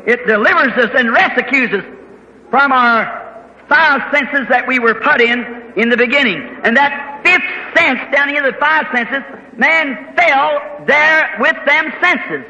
it delivers us and rescues us from our 5 senses that we were put in the beginning. And that 5th sense, down here, the 5 senses, man fell there with them senses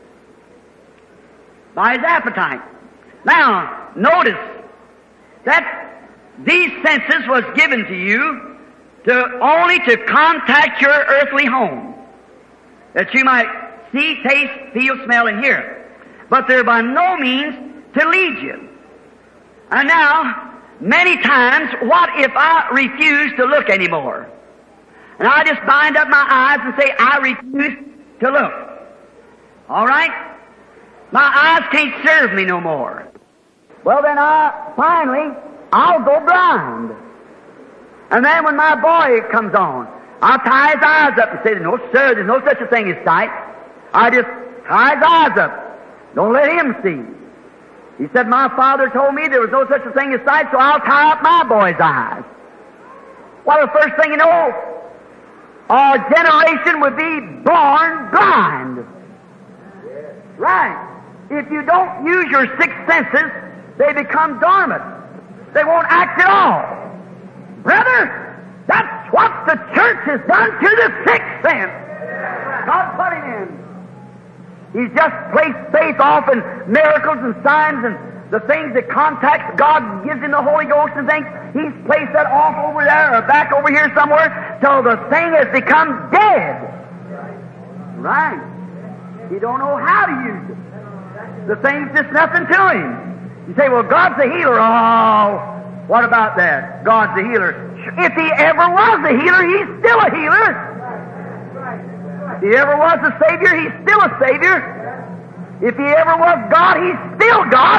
by his appetite. Now, notice that these senses was given to you only to contact your earthly home, that you might see, taste, feel, smell, and hear. But they're by no means to lead you. And now, many times, what if I refuse to look anymore? And I just bind up my eyes and say, I refuse to look. All right? My eyes can't serve me no more. Well, then I'll go blind. And then when my boy comes on, I'll tie his eyes up and say, no, sir, there's no such a thing as sight. I just tie his eyes up. Don't let him see. He said, my father told me there was no such a thing as sight, so I'll tie up my boy's eyes. Well, the first thing you know, our generation would be born blind. Right. If you don't use your 6 senses, they become dormant. They won't act at all. Brother, that's what the church has done to the 6th sense. God put him in. He's just placed faith off in miracles and signs and the things that contacts God gives him the Holy Ghost and things. He's placed that off over there or back over here somewhere till the thing has become dead. Right. He don't know how to use it. The thing's just nothing to him. You say, well, God's a healer. Oh, what about that? God's a healer. If he ever was a healer, he's still a healer. If he ever was a Savior, he's still a Savior. If he ever was God, he's still God.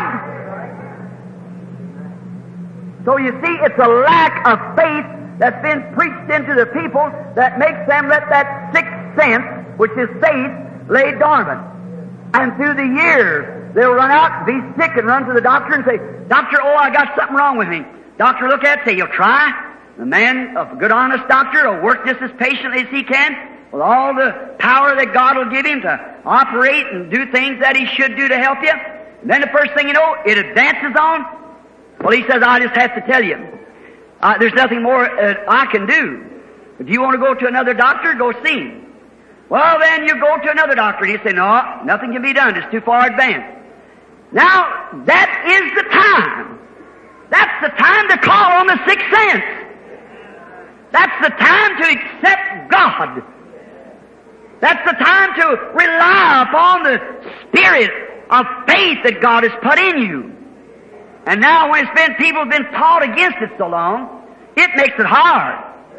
So you see, it's a lack of faith that's been preached into the people that makes them let that 6th sense, which is faith, lay dormant. And through the years, they'll run out, be sick, and run to the doctor and say, Doctor, oh, I got something wrong with me. Doctor, look at it, say, you'll try. The man, a good, honest doctor, will work just as patiently as he can, with all the power that God will give him to operate and do things that he should do to help you. And then the first thing you know, it advances on. Well, he says, I just have to tell you, there's nothing more I can do. If you want to go to another doctor, go see him. Well, then you go to another doctor, and you say, no, nothing can be done. It's too far advanced. Now, that is the time. That's the time to call on the 6th sense. That's the time to accept God. That's the time to rely upon the spirit of faith that God has put in you. And now when people have been taught against it so long, it makes it hard.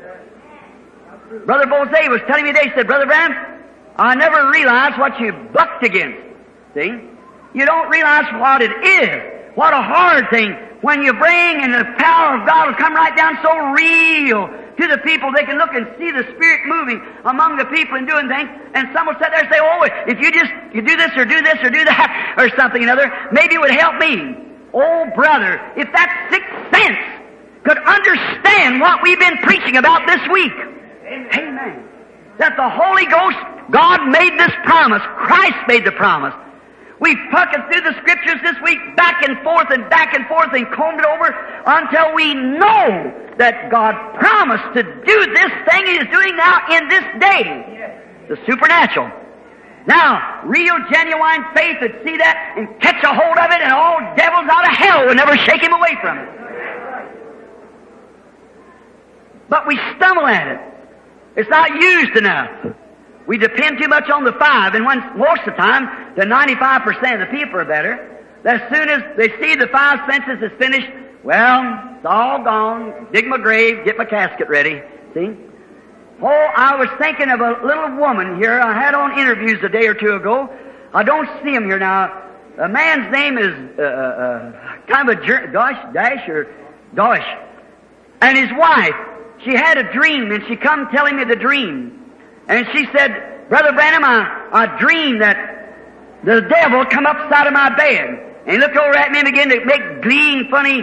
Brother Bose was telling me today, he said, Brother Branham, I never realized what you bucked against. See? You don't realize what it is. What a hard thing when you bring and the power of God will come right down so real to the people. They can look and see the Spirit moving among the people and doing things. And someone sat there and say, oh, if you do this or do this or do that or something or another, maybe it would help me. Oh, brother, if that 6th sense could understand what we've been preaching about this week. Amen. That the Holy Ghost, God made this promise. Christ made the promise. We've puckered through the Scriptures this week back and forth and combed it over until we know that God promised to do this thing He is doing now in this day. The supernatural. Now, real, genuine faith would see that and catch a hold of it, and all devils out of hell would never shake him away from it. But we stumble at it. It's not used enough. We depend too much on the 5, and most of the time, the 95% of the people are better. As soon as they see the 5 senses is finished, well, it's all gone. Dig my grave, get my casket ready. See? Oh, I was thinking of a little woman here I had on interviews a day or two ago. I don't see him here now. A man's name is kind of a Dash. And his wife, she had a dream, and she come telling me the dream. And she said, Brother Branham, I dreamed that the devil come upside of my bed. And he looked over at me and began to make gleaming, funny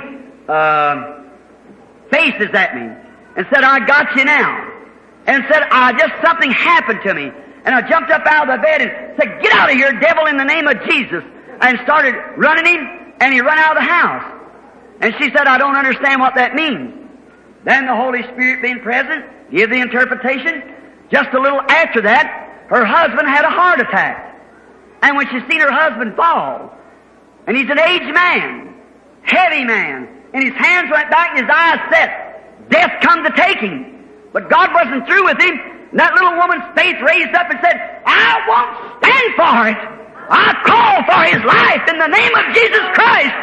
faces at me. And said, I got you now. And said, something happened to me. And I jumped up out of the bed and said, get out of here, devil, in the name of Jesus. and started running him, and he run out of the house. And she said, I don't understand what that means. Then the Holy Spirit being present, give the interpretation. Just a little after that, her husband had a heart attack. And when she seen her husband fall, and he's an aged man, heavy man, and his hands went back and his eyes set, death come to take him. But God wasn't through with him. And that little woman's faith raised up and said, I won't stand for it. I call for his life in the name of Jesus Christ.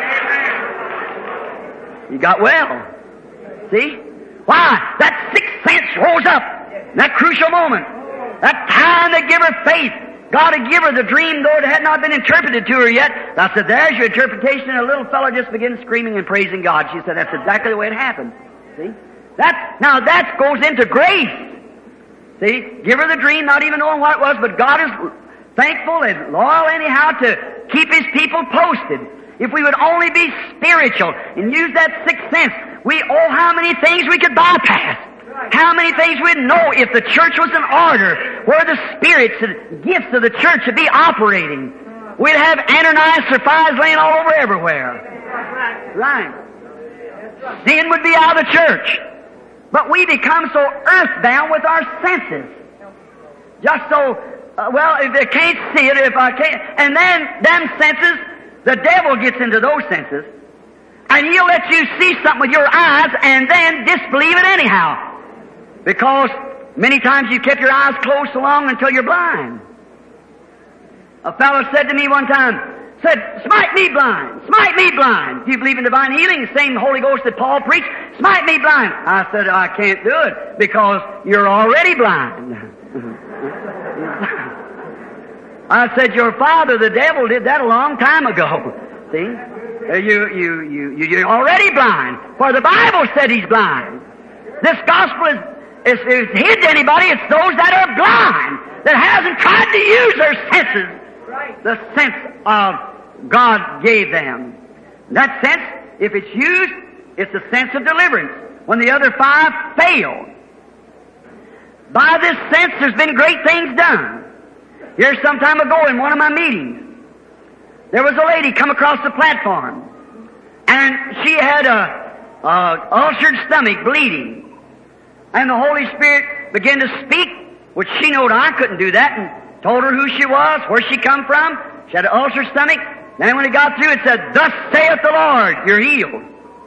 He got well. See? Why? That sixth sense rose up. That crucial moment. That time to give her faith. God had given her the dream, though it had not been interpreted to her yet. I said, there's your interpretation. And the little fellow just began screaming and praising God. She said, that's exactly the way it happened. See? Now that goes into grace. See? Give her the dream, not even knowing what it was, but God is thankful and loyal anyhow to keep His people posted. If we would only be spiritual and use that sixth sense, how many things we could bypass. How many things we'd know if the church was in order, where the spirits and gifts of the church would be operating. We'd have Ananias or Sapphira laying all over everywhere. Right. Sin would be out of the church. But we become so earthbound with our senses. Just so, if I can't see it, if I can't, and then them senses, the devil gets into those senses, and he'll let you see something with your eyes and then disbelieve it anyhow. Because many times you kept your eyes closed so long until you're blind. A fellow said to me one time, smite me blind, smite me blind. Do you believe in divine healing? The same Holy Ghost that Paul preached, smite me blind. I said, I can't do it because you're already blind. I said, your father, the devil, did that a long time ago. See? You're already blind. For the Bible said he's blind. This gospel is hid to anybody. It's those that are blind, that hasn't tried to use their senses. The sense of God gave them. That sense, if it's used, it's a sense of deliverance. When the other five failed. By this sense, there's been great things done. Here some time ago in one of my meetings, there was a lady come across the platform, and she had a ulcered stomach, bleeding. And the Holy Spirit began to speak, which she knowed I couldn't do that, and told her who she was, where she come from. She had an ulcer stomach. Then when it got through, it said, thus saith the Lord, you're healed.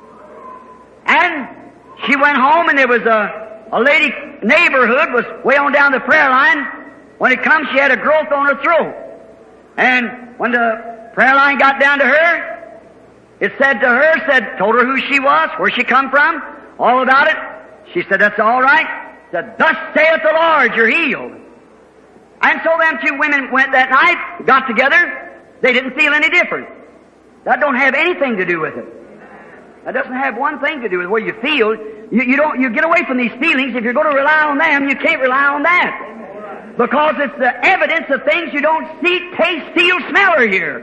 And she went home, and there was a lady neighborhood was way on down the prayer line. When it comes, she had a growth on her throat. And when the prayer line got down to her, it said to her, told her who she was, where she come from, all about it. She said, that's all right. Said, thus saith the Lord, you're healed. And so them two women went that night, got together. They didn't feel any different. That don't have anything to do with it. That doesn't have one thing to do with where you feel. You get away from these feelings. If you're going to rely on them, you can't rely on that. Because it's the evidence of things you don't see, taste, feel, smell, or hear.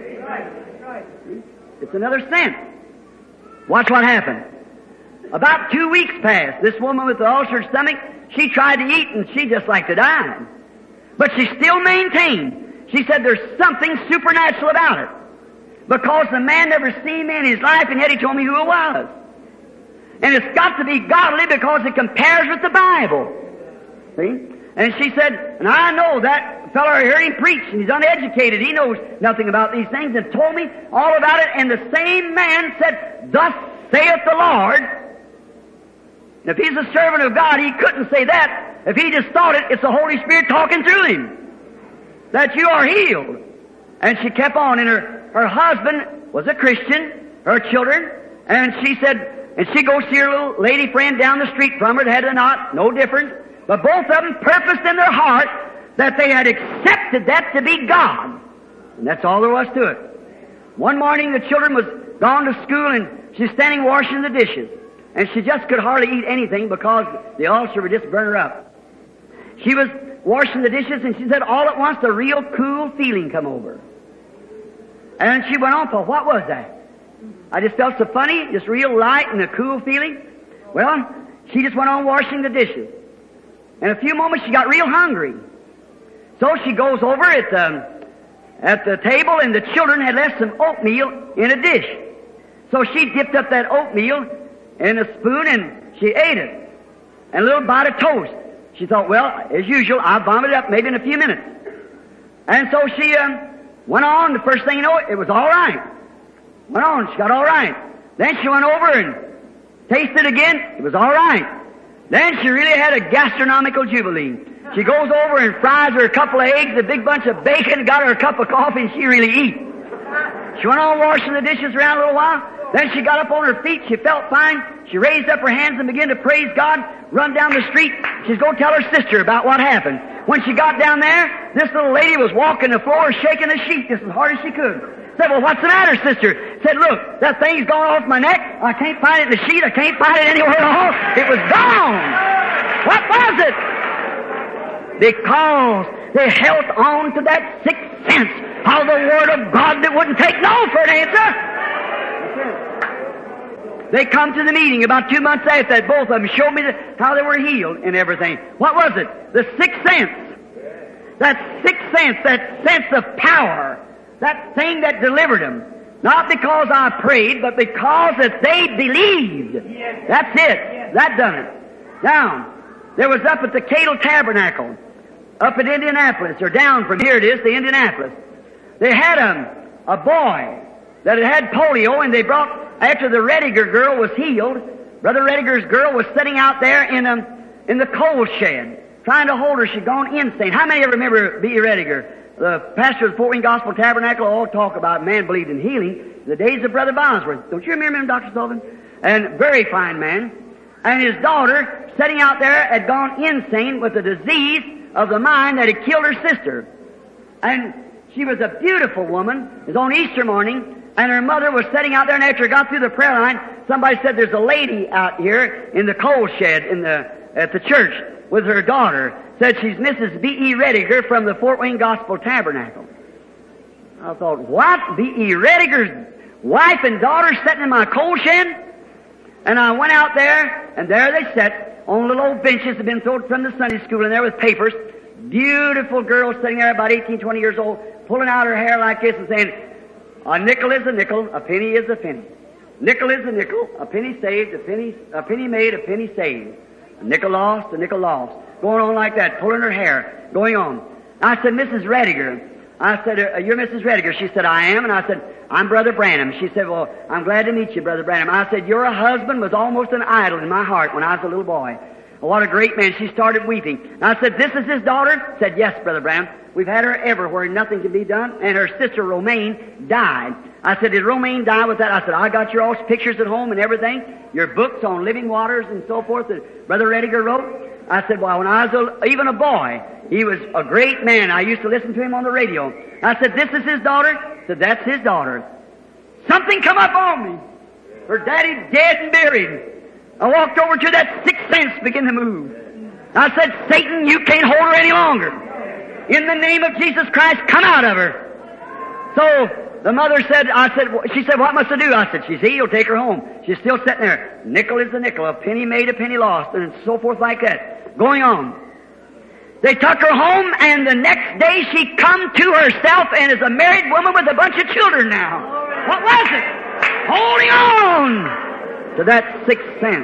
It's another sense. Watch what happened. About 2 weeks passed. This woman with the ulcered stomach, she tried to eat and she just like to die. But she still maintained. She said there's something supernatural about it. Because the man never seen me in his life, and yet he told me who it was. And it's got to be godly because it compares with the Bible. See? And she said, and I know that fellow, I heard him preach, and he's uneducated. He knows nothing about these things, and told me all about it. And the same man said, thus saith the Lord. And if he's a servant of God, he couldn't say that. If he just thought it, it's the Holy Spirit talking through him. That you are healed. And she kept on, and her husband was a Christian, her children, and she said, and she goes to her little lady friend down the street from her that had a knot, no difference, but both of them purposed in their heart that they had accepted that to be God. And that's all there was to it. One morning the children was gone to school, and she's standing washing the dishes, and she just could hardly eat anything because the ulcer would just burn her up. She was washing the dishes, and she said all at once a real cool feeling come over. And she went on for, what was that? I just felt so funny, just real light and a cool feeling. Well, she just went on washing the dishes. In a few moments she got real hungry. So she goes over at at the table, and the children had left some oatmeal in a dish. So she dipped up that oatmeal in a spoon and she ate it. And a little bite of toast. She thought, well, as usual, I'll vomit it up maybe in a few minutes. And so she went on. The first thing you know, it was all right. Went on. She got all right. Then she went over and tasted again. It was all right. Then she really had a gastronomical jubilee. She goes over and fries her a couple of eggs, a big bunch of bacon, got her a cup of coffee, and she really eat. She went on washing the dishes around a little while. Then she got up on her feet. She felt fine. She raised up her hands and began to praise God, run down the street. She's going to tell her sister about what happened. When she got down there, this little lady was walking the floor, shaking the sheet just as hard as she could. Said, well, what's the matter, sister? Said, look, that thing's gone off my neck. I can't find it in the sheet. I can't find it anywhere at all. It was gone. What was it? Because they held on to that sixth sense of the Word of God that wouldn't take no for an answer. They come to the meeting about 2 months after that. Both of them showed me how they were healed and everything. What was it? The sixth sense. That sixth sense, that sense of power, that thing that delivered them. Not because I prayed, but because that they believed. That's it. That done it. Now, there was up at the Cadle Tabernacle, up at Indianapolis, or down from here it is to Indianapolis. They had a boy that had polio, and they brought, after the Rediger girl was healed, Brother Rediger's girl was sitting out there in the coal shed, trying to hold her. She'd gone insane. How many of you remember B.E. Rediger? The pastor of the Fort Wayne Gospel Tabernacle all talk about man believed in healing. The days of Brother Bosworth. Don't you remember him, Dr. Sullivan? And very fine man. And his daughter, sitting out there, had gone insane with a disease of the mind that had killed her sister. And she was a beautiful woman. It was on Easter morning. And her mother was sitting out there, and after it got through the prayer line, somebody said, there's a lady out here in the coal shed at the church with her daughter. Said she's Mrs. B.E. Rediger from the Fort Wayne Gospel Tabernacle. I thought, what? B.E. Rediger's wife and daughter sitting in my coal shed? And I went out there, and there they sat on little old benches that had been thrown from the Sunday school in there with papers. Beautiful girl sitting there about 18, 20 years old, pulling out her hair like this and saying, a nickel is a nickel, a penny is a penny. Nickel is a nickel, a penny saved, a penny made, a penny saved. A nickel lost, a nickel lost. Going on like that, pulling her hair, going on. I said, Mrs. Rediger. I said, you're Mrs. Rediger. She said, I am. And I said, I'm Brother Branham. She said, well, I'm glad to meet you, Brother Branham. I said, your husband was almost an idol in my heart when I was a little boy. Well, what a great man. She started weeping. And I said, this is his daughter? Said, yes, Brother Branham. We've had her everywhere, nothing can be done. And her sister, Romaine, died. I said, did Romaine die with that? I said, I got your all pictures at home and everything, your books on living waters and so forth that Brother Rediger wrote. I said, well, when I was even a boy, he was a great man. I used to listen to him on the radio. I said, this is his daughter? I said, that's his daughter. Something come up on me. Her daddy dead and buried. I walked over to that sixth sense, began to move. I said, Satan, you can't hold her any longer. In the name of Jesus Christ, come out of her. So the mother said, she said, what must I do? I said, she's healed, take her home. She's still sitting there. Nickel is a nickel, a penny made, a penny lost, and so forth like that. Going on. They took her home, and the next day she come to herself and is a married woman with a bunch of children now. What was it? Holding on to that sixth sense.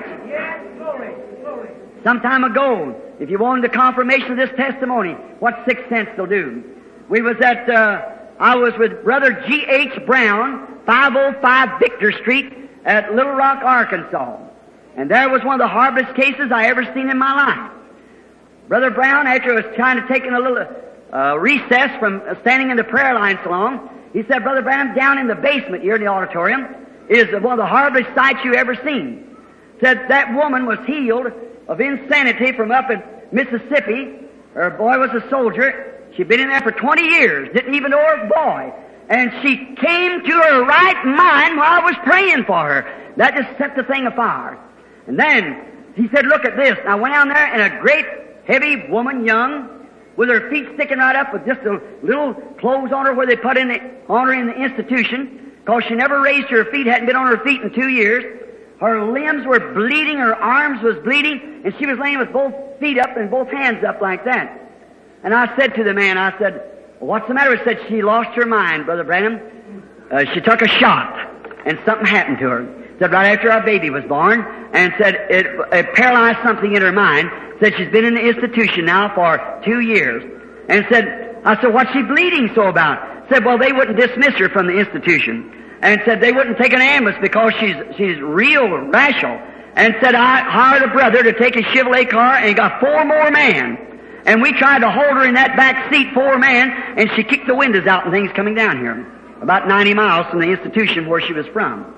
Some time ago, if you wanted the confirmation of this testimony, what sixth sense will do? We was I was with Brother G.H. Brown, 505 Victor Street at Little Rock, Arkansas. And there was one of the hardest cases I ever seen in my life. Brother Brown, after I was trying to take a little recess from standing in the prayer line so long, he said, Brother Brown, down in the basement here in the auditorium is one of the hardest sights you ever seen. Said that woman was healed of insanity from up in Mississippi. Her boy was a soldier. She'd been in there for 20 years, didn't even know her boy. And she came to her right mind while I was praying for her. That just set the thing afire. And then he said, look at this. I went down there, and a great heavy woman, young, with her feet sticking right up with just a little clothes on her where they put on her in the institution, because she never raised her feet, hadn't been on her feet in 2 years. Her limbs were bleeding, her arms was bleeding, and she was laying with both feet up and both hands up like that. And I said to the man, I said, what's the matter? Said she lost her mind, Brother Branham. She took a shot, and something happened to her. Said right after our baby was born, and said it paralyzed something in her mind. Said she's been in the institution now for 2 years. And I said, what's she bleeding so about? Said, well, they wouldn't dismiss her from the institution. And said they wouldn't take an ambulance because she's real rational. And said, I hired a brother to take a Chevrolet car and got 4 more men. And we tried to hold her in that back seat, 4 men, and she kicked the windows out and things coming down here. About 90 miles from the institution where she was from.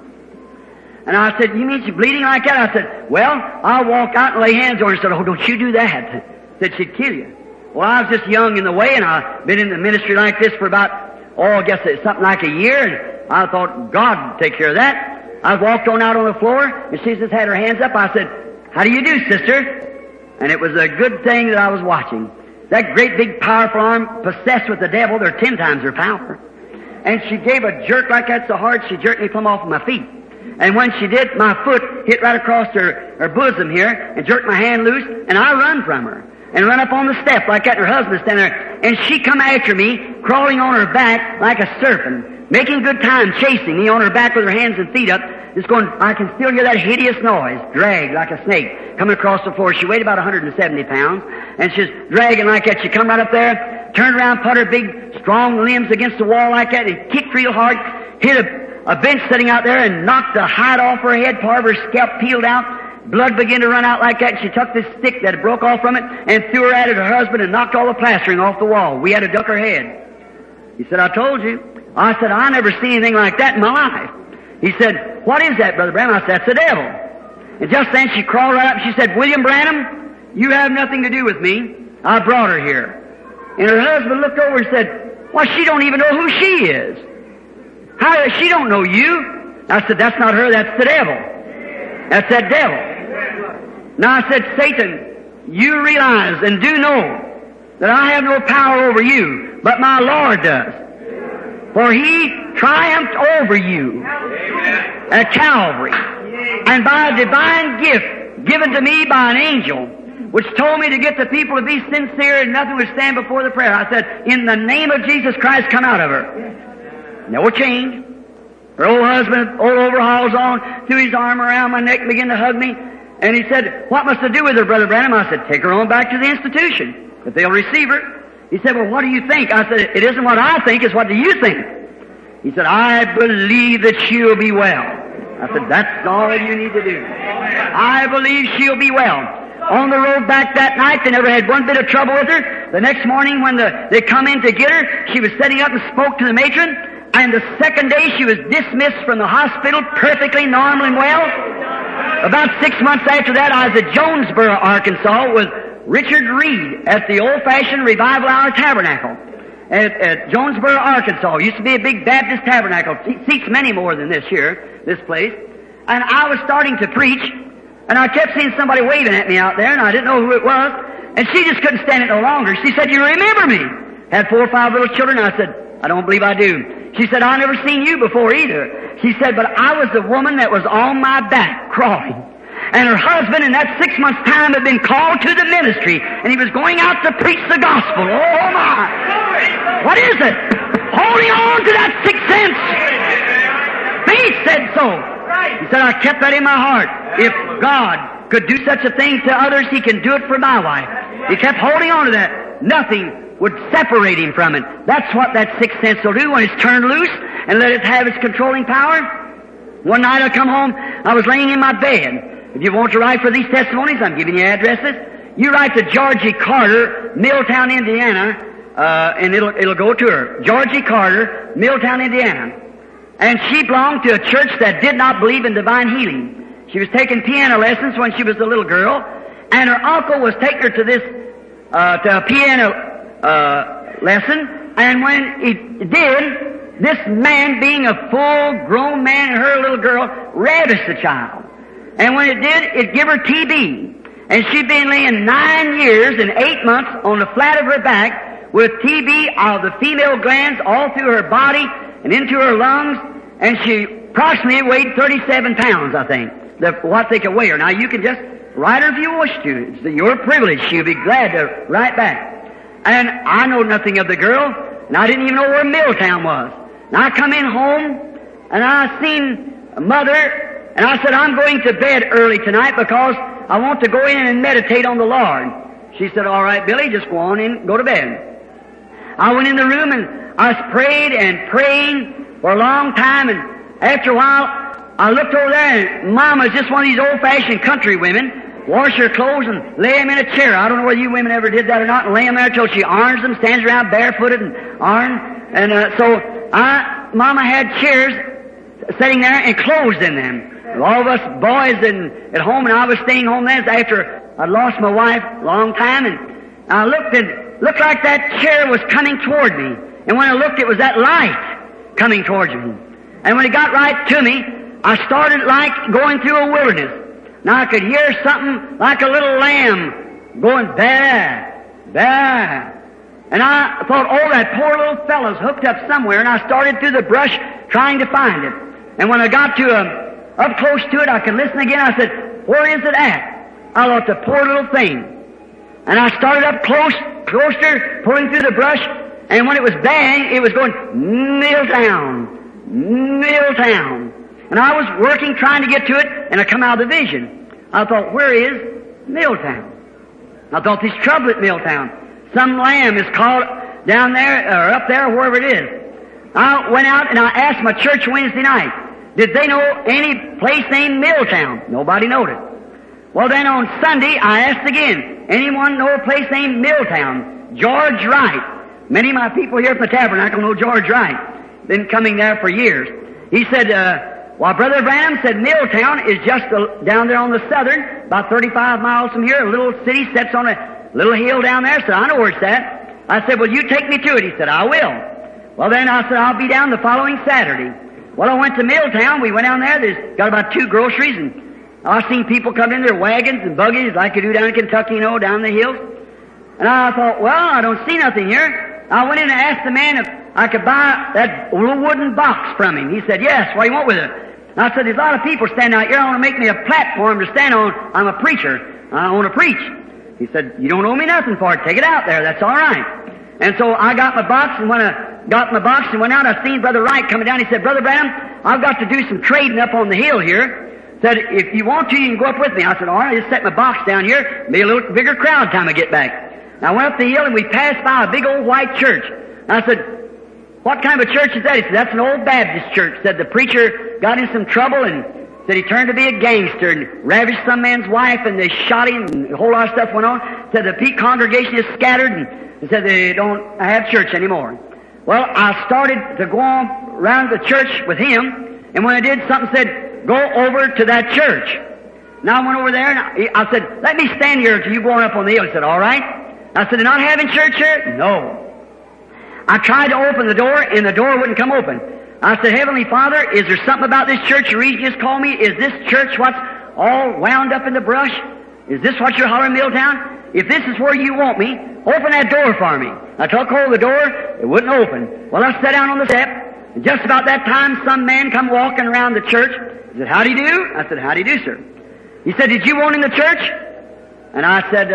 And I said, you mean she's bleeding like that? I said, well, I'll walk out and lay hands on her. She said, oh, don't you do that. Said she'd kill you. Well, I was just young in the way, and I've been in the ministry like this for about, I guess it's something like a year, and I thought God would take care of that. I walked on out on the floor, and she just had her hands up. I said, how do you do, sister? And it was a good thing that I was watching. That great big powerful arm possessed with the devil, they're 10 times her power. And she gave a jerk like that so hard, she jerked me plumb off of my feet. And when she did, my foot hit right across her bosom here and jerked my hand loose, and I run from her. And run up on the step like that, and her husband standing there. And she come after me, crawling on her back like a serpent, making good time, chasing me on her back with her hands and feet up. Just going, I can still hear that hideous noise, drag like a snake, coming across the floor. She weighed about 170 pounds, and she's dragging like that. She come right up there, turned around, put her big, strong limbs against the wall like that, and kicked real hard, hit a bench sitting out there and knocked the hide off her head, part of her scalp peeled out. Blood began to run out like that, and she took this stick that broke off from it and threw her at it, her husband, and knocked all the plastering off the wall. We had to duck her head. He said, I told you. I said, I never seen anything like that in my life. He said, what is that, Brother Branham? I said, that's the devil. And just then she crawled right up and she said, William Branham, you have nothing to do with me. I brought her here. And her husband looked over and said, well, she don't even know who she is. How? She don't know you. I said, that's not her, that's the devil. That's that devil. Now I said, Satan, you realize and do know that I have no power over you, but my Lord does. For He triumphed over you at Calvary, and by a divine gift given to me by an angel, which told me to get the people to be sincere and nothing would stand before the prayer. I said, in the name of Jesus Christ, come out of her. No change. Her old husband, old overalls on, threw his arm around my neck and began to hug me. And he said, what must I do with her, Brother Branham? I said, take her on back to the institution, if they'll receive her. He said, well, what do you think? I said, it isn't what I think, it's what do you think? He said, I believe that she'll be well. I said, that's all you need to do. I believe she'll be well. On the road back that night, they never had one bit of trouble with her. The next morning when they come in to get her, she was setting up and spoke to the matron. And the second day she was dismissed from the hospital perfectly normal and well. About 6 months after that, I was at Jonesboro, Arkansas with Richard Reed at the old-fashioned Revival Hour Tabernacle at Jonesboro, Arkansas. It used to be a big Baptist tabernacle. Seats many more than this here, this place. And I was starting to preach, and I kept seeing somebody waving at me out there, and I didn't know who it was. And she just couldn't stand it no longer. She said, you remember me? Had 4 or 5 little children. I said, I don't believe I do. She said, I never seen you before either. She said, but I was the woman that was on my back crawling. And her husband in that 6 months' time had been called to the ministry, and he was going out to preach the gospel. Oh my! What is it? Holding on to that sixth sense. Faith said so. He said, I kept that in my heart. If God could do such a thing to others, He can do it for my wife. He kept holding on to that. Nothing would separate him from it. That's what that sixth sense will do when it's turned loose and let it have its controlling power. One night I come home, I was laying in my bed. If you want to write for these testimonies, I'm giving you addresses. You write to Georgie Carter, Milltown, Indiana, and it'll go to her. Georgie Carter, Milltown, Indiana. And she belonged to a church that did not believe in divine healing. She was taking piano lessons when she was a little girl, and her uncle was taking her to this, to a piano lesson, and when he did, this man, being a full-grown man and her little girl, ravished the child. And when it did, it gave her TB. And she'd been laying 9 years and 8 months on the flat of her back with TB of the female glands all through her body and into her lungs, and she approximately weighed 37 pounds, I think, what they could weigh her. Now, you can just write her if you wish to. It's your privilege. She'll be glad to write back. And I know nothing of the girl. and I didn't even know where Milltown was. And I come in home, and I seen Mother, and I said, I'm going to bed early tonight because I want to go in and meditate on the Lord. She said, all right, Billy, just go on in and go to bed. I went in the room, and I prayed and praying for a long time, and after a while, I looked over there, and Mama's just one of these old-fashioned country women, wash her clothes and lay them in a chair. I don't know whether you women ever did that or not, and lay them there till she irons them, stands around barefooted and iron. And Mama had chairs sitting there and clothes in them. All of us boys at home, and I was staying home then after I'd lost my wife a long time, and I looked like that chair was coming toward me. And when I looked, it was that light coming towards me. And when it got right to me, I started like going through a wilderness. Now I could hear something like a little lamb going baa, baa. And I thought, oh, that poor little fellow's hooked up somewhere, and I started through the brush trying to find it. And when I got to up close to it, I could listen again. I said, where is it at? I thought, the poor little thing. And I started up closer, pulling through the brush, and when it was bang, it was going, Milltown, Milltown. And I was working, trying to get to it, and I come out of the vision. I thought, where is Milltown? I thought, there's trouble at Milltown. Some lamb is caught down there, or up there, wherever it is. I went out and I asked my church Wednesday night, did they know any place named Milltown? Nobody knowed it. Well, then on Sunday, I asked again, anyone know a place named Milltown? George Wright. Many of my people here at the tabernacle know George Wright. Been coming there for years. He said, well, Brother Branham said Milltown is just down there on the southern, about 35 miles from here. A little city sits on a little hill down there. So I know where it's at. I said, well, you take me to it. He said, I will. Well, then I said, I'll be down the following Saturday. Well, I went to Milltown. We went down there. There's got about 2 groceries, and I've seen people come in their wagons and buggies like you do down in Kentucky, you know, down the hills. And I thought, well, I don't see nothing here. I went in and asked the man if I could buy that little wooden box from him. He said, yes, what do you want with it? And I said, there's a lot of people standing out here. I want to make me a platform to stand on. I'm a preacher. I want to preach. He said, you don't owe me nothing for it. Take it out there. That's all right. And so I got my box, and when I got my box and went out, I seen Brother Wright coming down. He said, Brother Branham, I've got to do some trading up on the hill here. Said, if you want to, you can go up with me. I said, all right, just set my box down here. Be a little bigger crowd time I get back. And I went up the hill, and we passed by a big old white church. And I said, what kind of a church is that? He said, that's an old Baptist church. Said the preacher got in some trouble and said he turned to be a gangster and ravished some man's wife, and they shot him, and a whole lot of stuff went on. Said the congregation is scattered, and said they don't have church anymore. Well, I started to go on around the church with him, and when I did, something said, go over to that church. Now I went over there, and I said, let me stand here until you go on up on the hill. He said, all right. I said, they're not having church here? No. I tried to open the door, and the door wouldn't come open. I said, Heavenly Father, is there something about this church the reason you just called me? Is this church what's all wound up in the brush? Is this what you're hollering, Milltown? If this is where you want me, open that door for me. I took hold of the door, it wouldn't open. Well, I sat down on the step, and just about that time, some man come walking around the church. He said, how do you do? I said, how do you do, sir? He said, did you want in the church? And I said,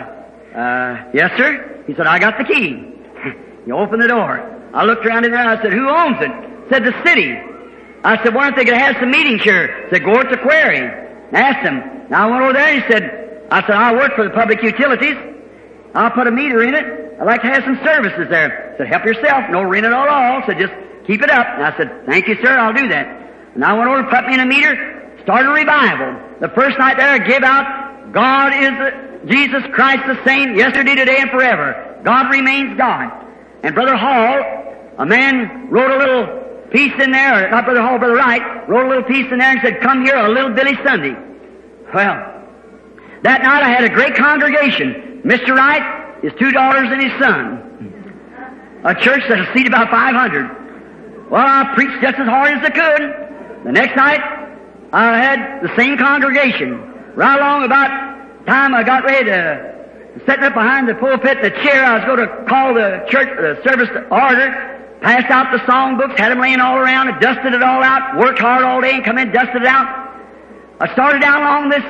yes, sir. He said, I got the key. You open the door. I looked around in there, and I said, who owns it? Said, the city. I said, why aren't they going to have some meetings here? Said, go at the quarry. And asked him. Now I went over there, and he said, I work for the public utilities. I'll put a meter in it. I'd like to have some services there. Said, help yourself. No rent at all. Said, just keep it up. And I said, thank you, sir. I'll do that. And I went over and put me in a meter, started a revival. The first night there, I gave out, God is Jesus Christ the same, yesterday, today, and forever. God remains God. And Brother Hall, a man wrote a little piece in there, or not Brother Hall, Brother Wright, wrote a little piece in there and said, come here, a little Billy Sunday. Well, that night I had a great congregation. Mr. Wright, his 2 daughters, and his son. A church that'll seat about 500. Well, I preached just as hard as I could. The next night, I had the same congregation. Right along about time I got ready to sitting up behind the pulpit in the chair, I was going to call the church service to order, passed out the songbooks, had them laying all around, and dusted it all out, worked hard all day and come in, dusted it out. I started down along these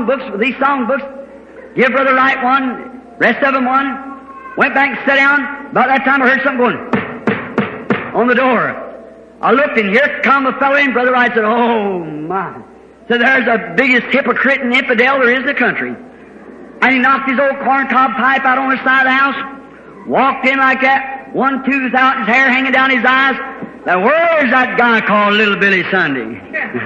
songbooks, give Brother Wright one, rest of them one, went back and sat down. About that time I heard something going, on the door. I looked, and here come a fellow in. Brother Wright said, oh, my. So there's the biggest hypocrite and infidel there is in the country. And he knocked his old corncob pipe out on the side of the house, walked in like that, one tooth out, his hair hanging down his eyes. Now, where's that guy called Little Billy Sunday?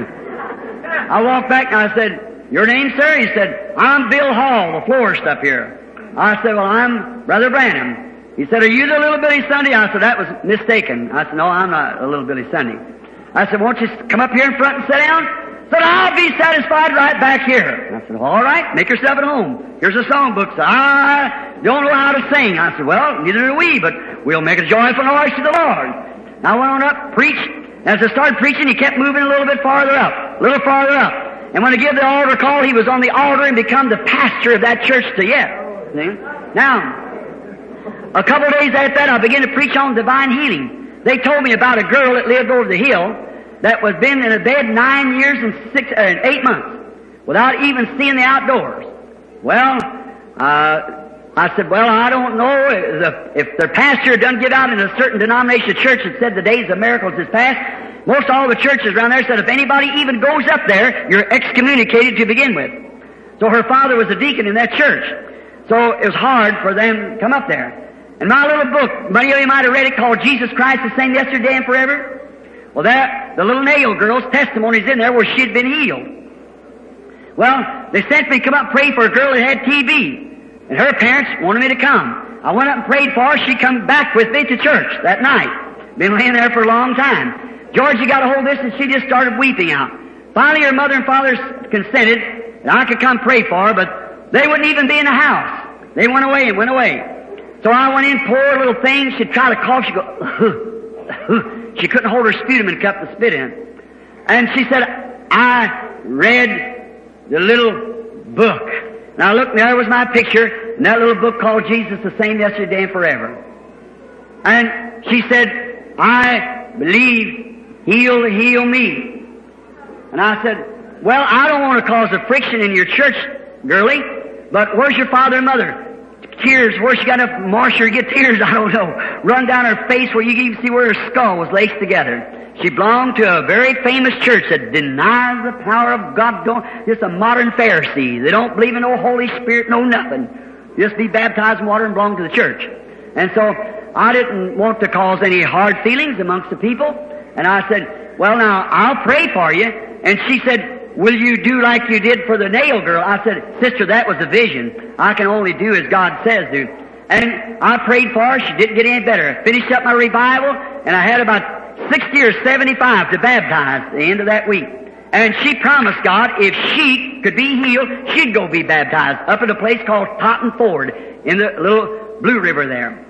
I walked back and I said, your name, sir? He said, I'm Bill Hall, the florist up here. I said, well, I'm Brother Branham. He said, are you the Little Billy Sunday? I said, that was mistaken. I said, no, I'm not a Little Billy Sunday. I said, won't you come up here in front and sit down? He said, I'll be satisfied right back here. I said, all right, make yourself at home. Here's a songbook. So I don't know how to sing. I said, well, neither do we, but we'll make a joyful noise to the Lord. And I went on up, preached. As I started preaching, he kept moving a little bit farther up, a little farther up. And when I gave the altar call, he was on the altar and become the pastor of that church to yet. See? Now, a couple of days after that, I began to preach on divine healing. They told me about a girl that lived over the hill that was been in a bed 9 years and 8 months without even seeing the outdoors. Well, I said, well, I don't know if their pastor done give out in a certain denomination church that said the days of miracles is past. Most all the churches around there said if anybody even goes up there, you're excommunicated to begin with. So her father was a deacon in that church. So it was hard for them to come up there. And my little book, many of you might have read it, called Jesus Christ the Same Yesterday and Forever. Well, the little Nail girl's testimony's in there where she'd been healed. Well, they sent me to come up and pray for a girl that had TB. And her parents wanted me to come. I went up and prayed for her. She come back with me to church that night. Been laying there for a long time. Georgie got a hold of this and she just started weeping out. Finally, her mother and father consented that I could come pray for her, but they wouldn't even be in the house. They went away and went away. So I went in, poor little thing. She'd try to cough. She'd go, she couldn't hold her sputum and kept the spit in. And she said, I read the little book. Now look, there was my picture in that little book called Jesus the Same Yesterday and Forever. And she said, I believe He'll heal me. And I said, well, I don't want to cause a friction in your church, girlie, but where's your father and mother? Tears, where she got enough moisture to get tears, I don't know. Run down her face where you can even see where her skull was laced together. She belonged to a very famous church that denies the power of God. Just a modern Pharisee. They don't believe in no Holy Spirit, no nothing. Just be baptized in water and belong to the church. And so I didn't want to cause any hard feelings amongst the people. And I said, well, now, I'll pray for you. And she said, will you do like you did for the Nail girl? I said, sister, that was a vision. I can only do as God says, dude. And I prayed for her. She didn't get any better. Finished up my revival, and I had about 60 or 75 to baptize at the end of that week. And she promised God if she could be healed, she'd go be baptized up at a place called Totten Ford in the little Blue River there.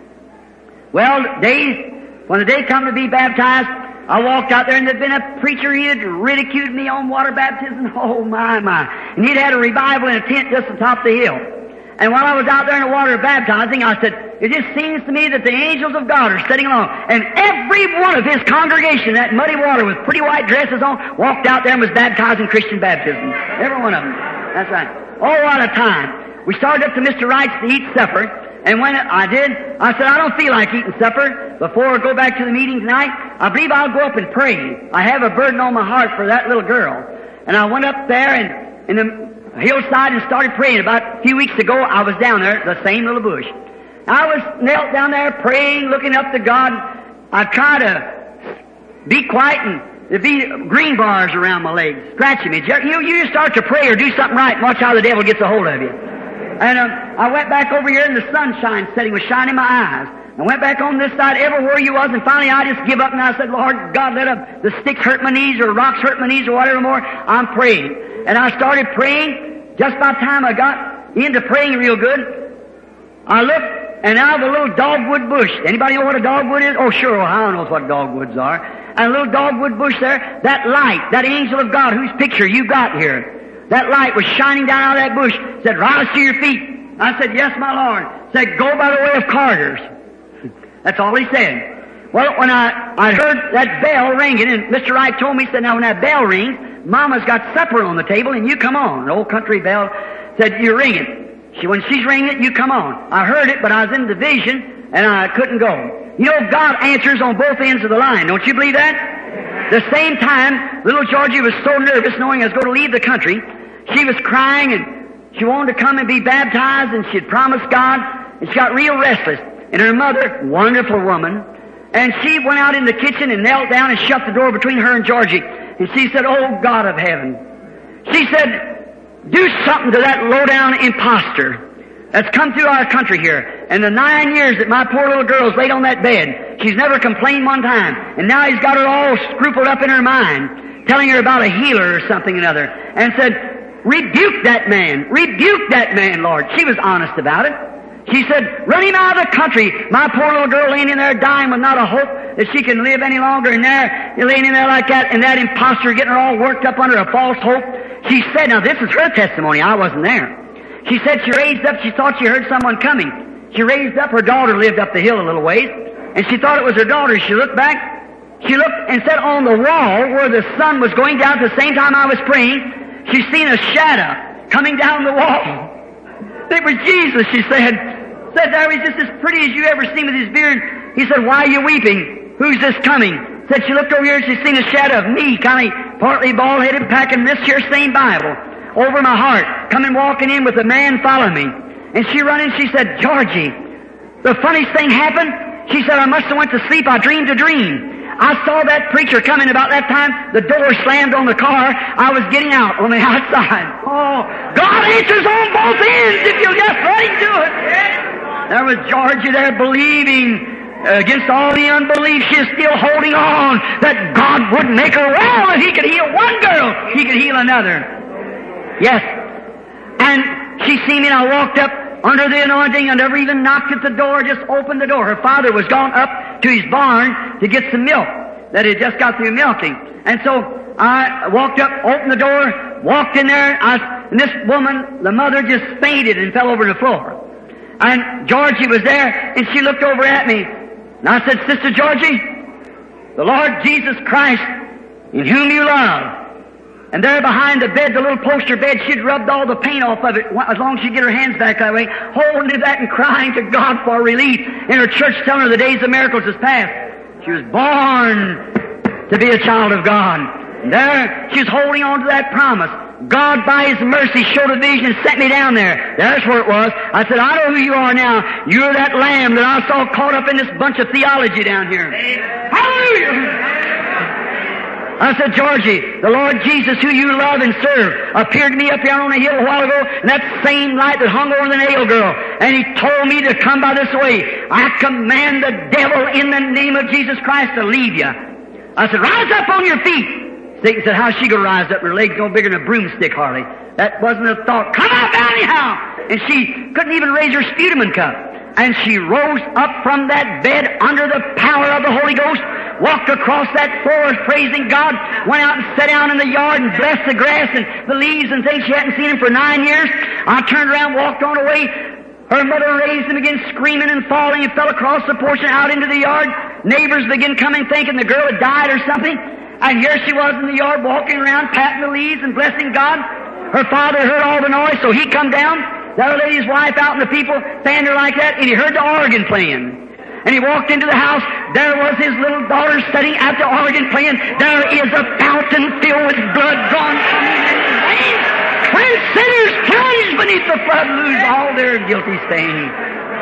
Well, when the day come to be baptized, I walked out there, and there'd been a preacher, he had ridiculed me on water baptism. Oh, my. And he'd had a revival in a tent just atop the hill. And while I was out there in the water baptizing, I said, it just seems to me that the angels of God are sitting along. And every one of his congregation, that muddy water with pretty white dresses on, walked out there and was baptized in Christian baptism. Every one of them. That's right. Oh, what a time. We started up to Mr. Wright's to eat supper. And when I did, I said, I don't feel like eating supper before I go back to the meeting tonight. I believe I'll go up and pray. I have a burden on my heart for that little girl. And I went up there and in the hillside and started praying. About a few weeks ago, I was down there, the same little bush. I was knelt down there praying, looking up to God. I try to be quiet, and there'd be green bars around my legs, scratching me. You start to pray or do something right and watch how the devil gets a hold of you. And I went back over here, and the sunshine setting was shining in my eyes. I went back on this side, everywhere you was, and finally I just give up, and I said, Lord God, let the sticks hurt my knees or rocks hurt my knees or whatever more. I'm praying. And I started praying. Just by the time I got into praying real good, I looked, and out of a little dogwood bush. Anybody know what a dogwood is? Oh, sure, Ohio knows what dogwoods are. And a little dogwood bush there, that light, that angel of God whose picture you got here, that light was shining down out of that bush, said, rise to your feet. I said, yes, my Lord. Said, go by the way of Carter's. That's all he said. Well, when I heard that bell ringing, and Mr. Wright told me, he said, now when that bell rings, Mama's got supper on the table, and you come on. An old country bell said, you ring it. When she's ringing it, you come on. I heard it, but I was in the vision, and I couldn't go. You know, God answers on both ends of the line. Don't you believe that? The same time, little Georgie was so nervous knowing I was going to leave the country. She was crying and she wanted to come and be baptized, and she had promised God, and she got real restless. And her mother, wonderful woman, and she went out in the kitchen and knelt down and shut the door between her and Georgie. And she said, "Oh, God of heaven." She said, "Do something to that low-down imposter that's come through our country here. And the 9 years that my poor little girl's laid on that bed, she's never complained one time. And now he's got her all scrupled up in her mind, telling her about a healer or something or another." And said, "Rebuke that man. Rebuke that man, Lord." She was honest about it. She said, "Run him out of the country. My poor little girl laying in there dying with not a hope that she can live any longer. And there, you're laying in there like that, and that imposter getting her all worked up under a false hope." She said, now this is her testimony, I wasn't there. She said she raised up, she thought she heard someone coming. She raised up, her daughter lived up the hill a little ways, and she thought it was her daughter. She looked back, she looked and said on the wall where the sun was going down at the same time I was praying, she seen a shadow coming down the wall. It was Jesus, she said. Said there, he's just as pretty as you ever seen with his beard. He said, "Why are you weeping? Who's this coming?" Said she looked over here and she seen a shadow of me, kind of partly bald-headed, packing this here same Bible over my heart, coming walking in with a man following me. And she run in, she said, "Georgie, the funniest thing happened." She said, "I must have went to sleep. I dreamed a dream. I saw that preacher coming about that time. The door slammed on the car. I was getting out on the outside." Oh, God answers on both ends if you'll just let Him do it. There was Georgie there believing against all the unbelief. She is still holding on that God would make her well. If He could heal one girl, He could heal another. Yes. And she seen me and I walked up under the anointing. I never even knocked at the door, just opened the door. Her father was gone up to his barn to get some milk that he just got through milking. And so I walked up, opened the door, walked in there, and this woman, the mother, just fainted and fell over the floor. And Georgie was there, and she looked over at me. And I said, "Sister Georgie, the Lord Jesus Christ, in whom you love." And there behind the bed, the little poster bed, she'd rubbed all the paint off of it, as long as she'd get her hands back that way, holding to that and crying to God for relief. In her church telling her the days of miracles is past. She was born to be a child of God. And there, she was holding on to that promise. God, by His mercy, showed a vision and sent me down there. There's where it was. I said, "I know who you are now. You're that lamb that I saw caught up in this bunch of theology down here." Hallelujah! I said, "Georgie, the Lord Jesus, who you love and serve, appeared to me up here on a hill a while ago, and that same light that hung over the nail girl, and He told me to come by this way. I command the devil in the name of Jesus Christ to leave you." I said, "Rise up on your feet." Satan said, "How's she going to rise up? Her legs no bigger than a broomstick, hardly." That wasn't a thought. "Come up anyhow!" And she couldn't even raise her sputum cup. And she rose up from that bed under the power of the Holy Ghost, walked across that floor praising God, went out and sat down in the yard and blessed the grass and the leaves and things. She hadn't seen them for 9 years. I turned around, walked on away. Her mother raised him again, screaming and falling, and fell across the porch and out into the yard. Neighbors began coming, thinking the girl had died or something. And here she was in the yard, walking around, patting the leaves and blessing God. Her father heard all the noise, so he come down. The other lady's wife out and the people standing there like that, and he heard the organ playing. And he walked into the house. There was his little daughter sitting at the organ playing. There is a fountain filled with blood drawn from his veins, where sinners plunge beneath the flood lose all their guilty stain.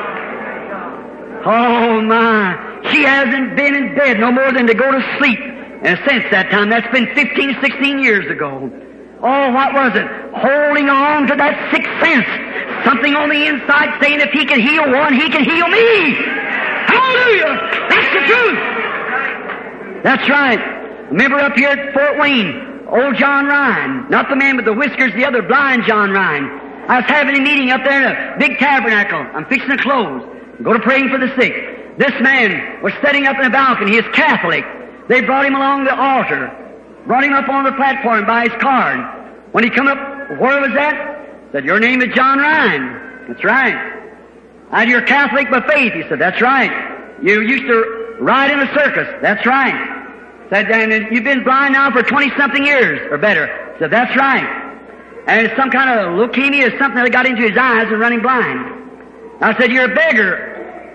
Oh my! She hasn't been in bed no more than to go to sleep. And since that time, that's been 15, 16 years ago. Oh, what was it? Holding on to that sixth sense. Something on the inside saying if He can heal one, He can heal me. Hallelujah! That's the truth. That's right. Remember up here at Fort Wayne, old John Ryan. Not the man with the whiskers, the other blind John Ryan. I was having a meeting up there in a big tabernacle. I'm fixing to close. Go to praying for the sick. This man was sitting up in a balcony. He is Catholic. They brought him along the altar, brought him up on the platform by his card. When he come up, where was that? Said, "Your name is John Ryan." "That's right." "And you're Catholic by faith." He said, "That's right." "You used to ride in a circus." "That's right." Said, "And you've been blind now for 20-something years or better." Said, "That's right." "And it's some kind of leukemia or something that got into his eyes and running blind." I said, "You're a beggar."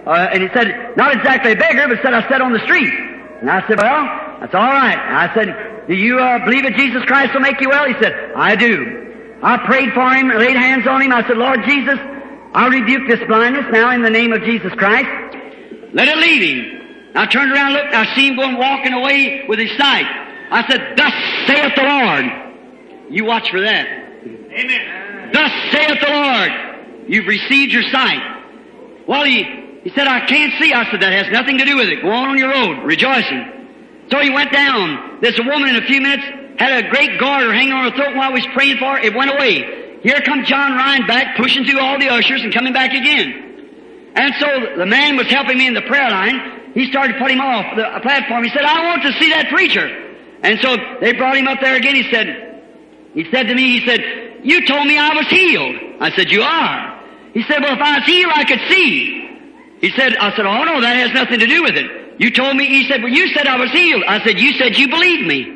And he said, not exactly a beggar, but said, I sat on the street. And I said, well, that's all right. And I said, do you believe that Jesus Christ will make you well? He said, I do. I prayed for him, laid hands on him. I said, Lord Jesus, I rebuke this blindness now in the name of Jesus Christ. Let it leave him. I turned around and looked, and I see him going walking away with his sight. I said, thus saith the Lord. You watch for that. Amen. Thus saith the Lord. You've received your sight. Well, he said, I can't see. I said, that has nothing to do with it. Go on your road, rejoicing. So he went down. There's a woman in a few minutes, had a great garter hanging on her throat while I was praying for her. It went away. Here comes John Ryan back, pushing through all the ushers and coming back again. And so the man was helping me in the prayer line. He started to put him off the platform. He said, I want to see that preacher. And so they brought him up there again. He said to me, you told me I was healed. I said, you are. He said, well, if I was healed, I could see. I said, oh no, that has nothing to do with it. You told me, he said, well, you said I was healed. I said, you said you believed me.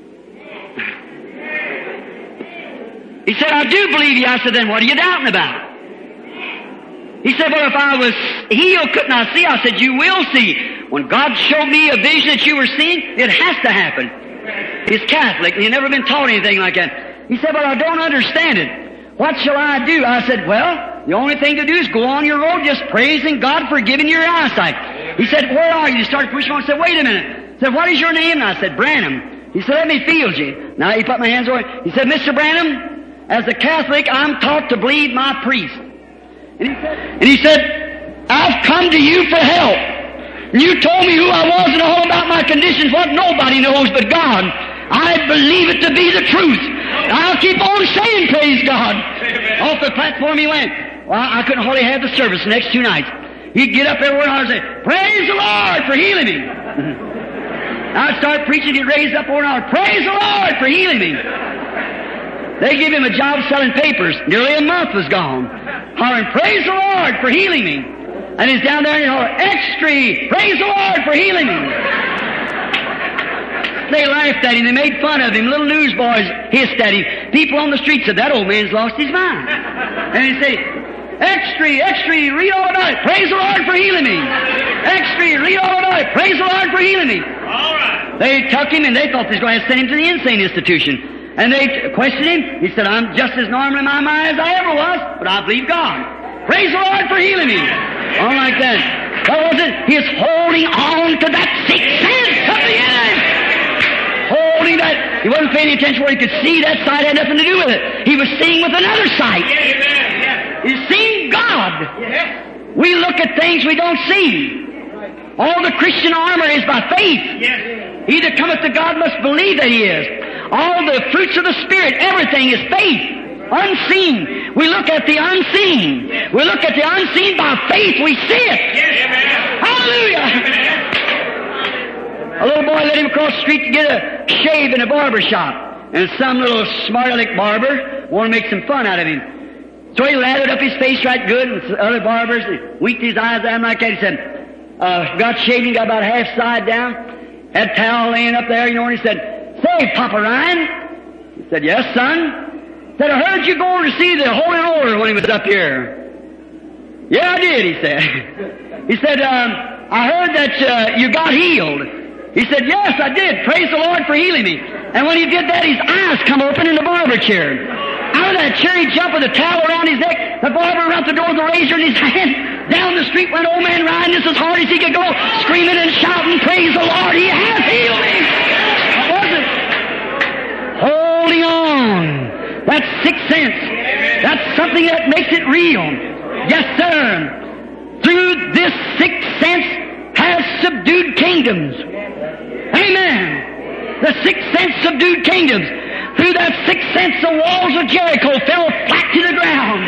He said, I do believe you. I said, then what are you doubting about? He said, well, if I was healed, couldn't I see? I said, you will see. When God showed me a vision that you were seeing, it has to happen. He's Catholic, and he's never been taught anything like that. He said, but I don't understand it. What shall I do? I said, well, the only thing to do is go on your road just praising God for giving your eyesight. He said, where are you? He started pushing on. I said, wait a minute. He said, what is your name? And I said, Branham. He said, let me feel you. Now he put my hands over it. He said, Mr. Branham, as a Catholic, I'm taught to believe my priest. And he said, I've come to you for help. And you told me who I was and all about my conditions, what nobody knows but God. I believe it to be the truth. And I'll keep on saying, praise God. Amen. Off the platform he went. Well, I couldn't hardly have the service the next 2 nights. He'd get up everywhere and I'd say, praise the Lord for healing me. I'd start preaching, he'd raise up over and I'd praise the Lord for healing me. They give him a job selling papers. Nearly a month was gone. Hollering, praise the Lord for healing me. And he's down there and he's hollering, extra, praise the Lord for healing me. They laughed at him. They made fun of him. Little newsboys hissed at him. People on the street said, that old man's lost his mind. And he'd say, extra, read all about it. Praise the Lord for healing me. Extra, read all about it. Praise the Lord for healing me. All right. They took him and they thought they was going to send him to the insane institution. And they questioned him. He said, I'm just as normal in my mind as I ever was, but I believe God. Praise the Lord for healing me. All like that. What was it? He is holding on to that sixth sense of the end. Holding that. He wasn't paying attention where he could see. That sight had nothing to do with it. He was seeing with another sight. He's seeing God. We look at things we don't see. All the Christian armor is by faith. He that cometh to God must believe that he is. All the fruits of the Spirit, everything is faith. Unseen. We look at the unseen. We look at the unseen by faith. We see it. Hallelujah. A little boy led him across the street to get a shave in a barber shop. And some little smart-aleck barber wanted to make some fun out of him. So he lathered up his face right good, and other barbers winked his eyes at him like that. He said, got shaving, got about half side down, had a towel laying up there, and he said, say, Papa Ryan. He said, yes, son. He said, I heard you going to see the Holy Order when he was up here. Yeah, I did, he said. He said, I heard that you got healed. He said, yes, I did. Praise the Lord for healing me. And when he did that, his eyes come open in the barber chair. Out of that chair, he jumped with a towel around his neck. The barber around the door with a razor in his hand. Down the street went old man Ryan just as hard as he could go, screaming and shouting, praise the Lord, he has healed me. What was it? Holding on. That's sixth sense. That's something that makes it real. Yes, sir. Through this sixth sense has subdued kingdoms. Amen. The sixth sense subdued kingdoms. Through that sixth sense, the walls of Jericho fell flat to the ground.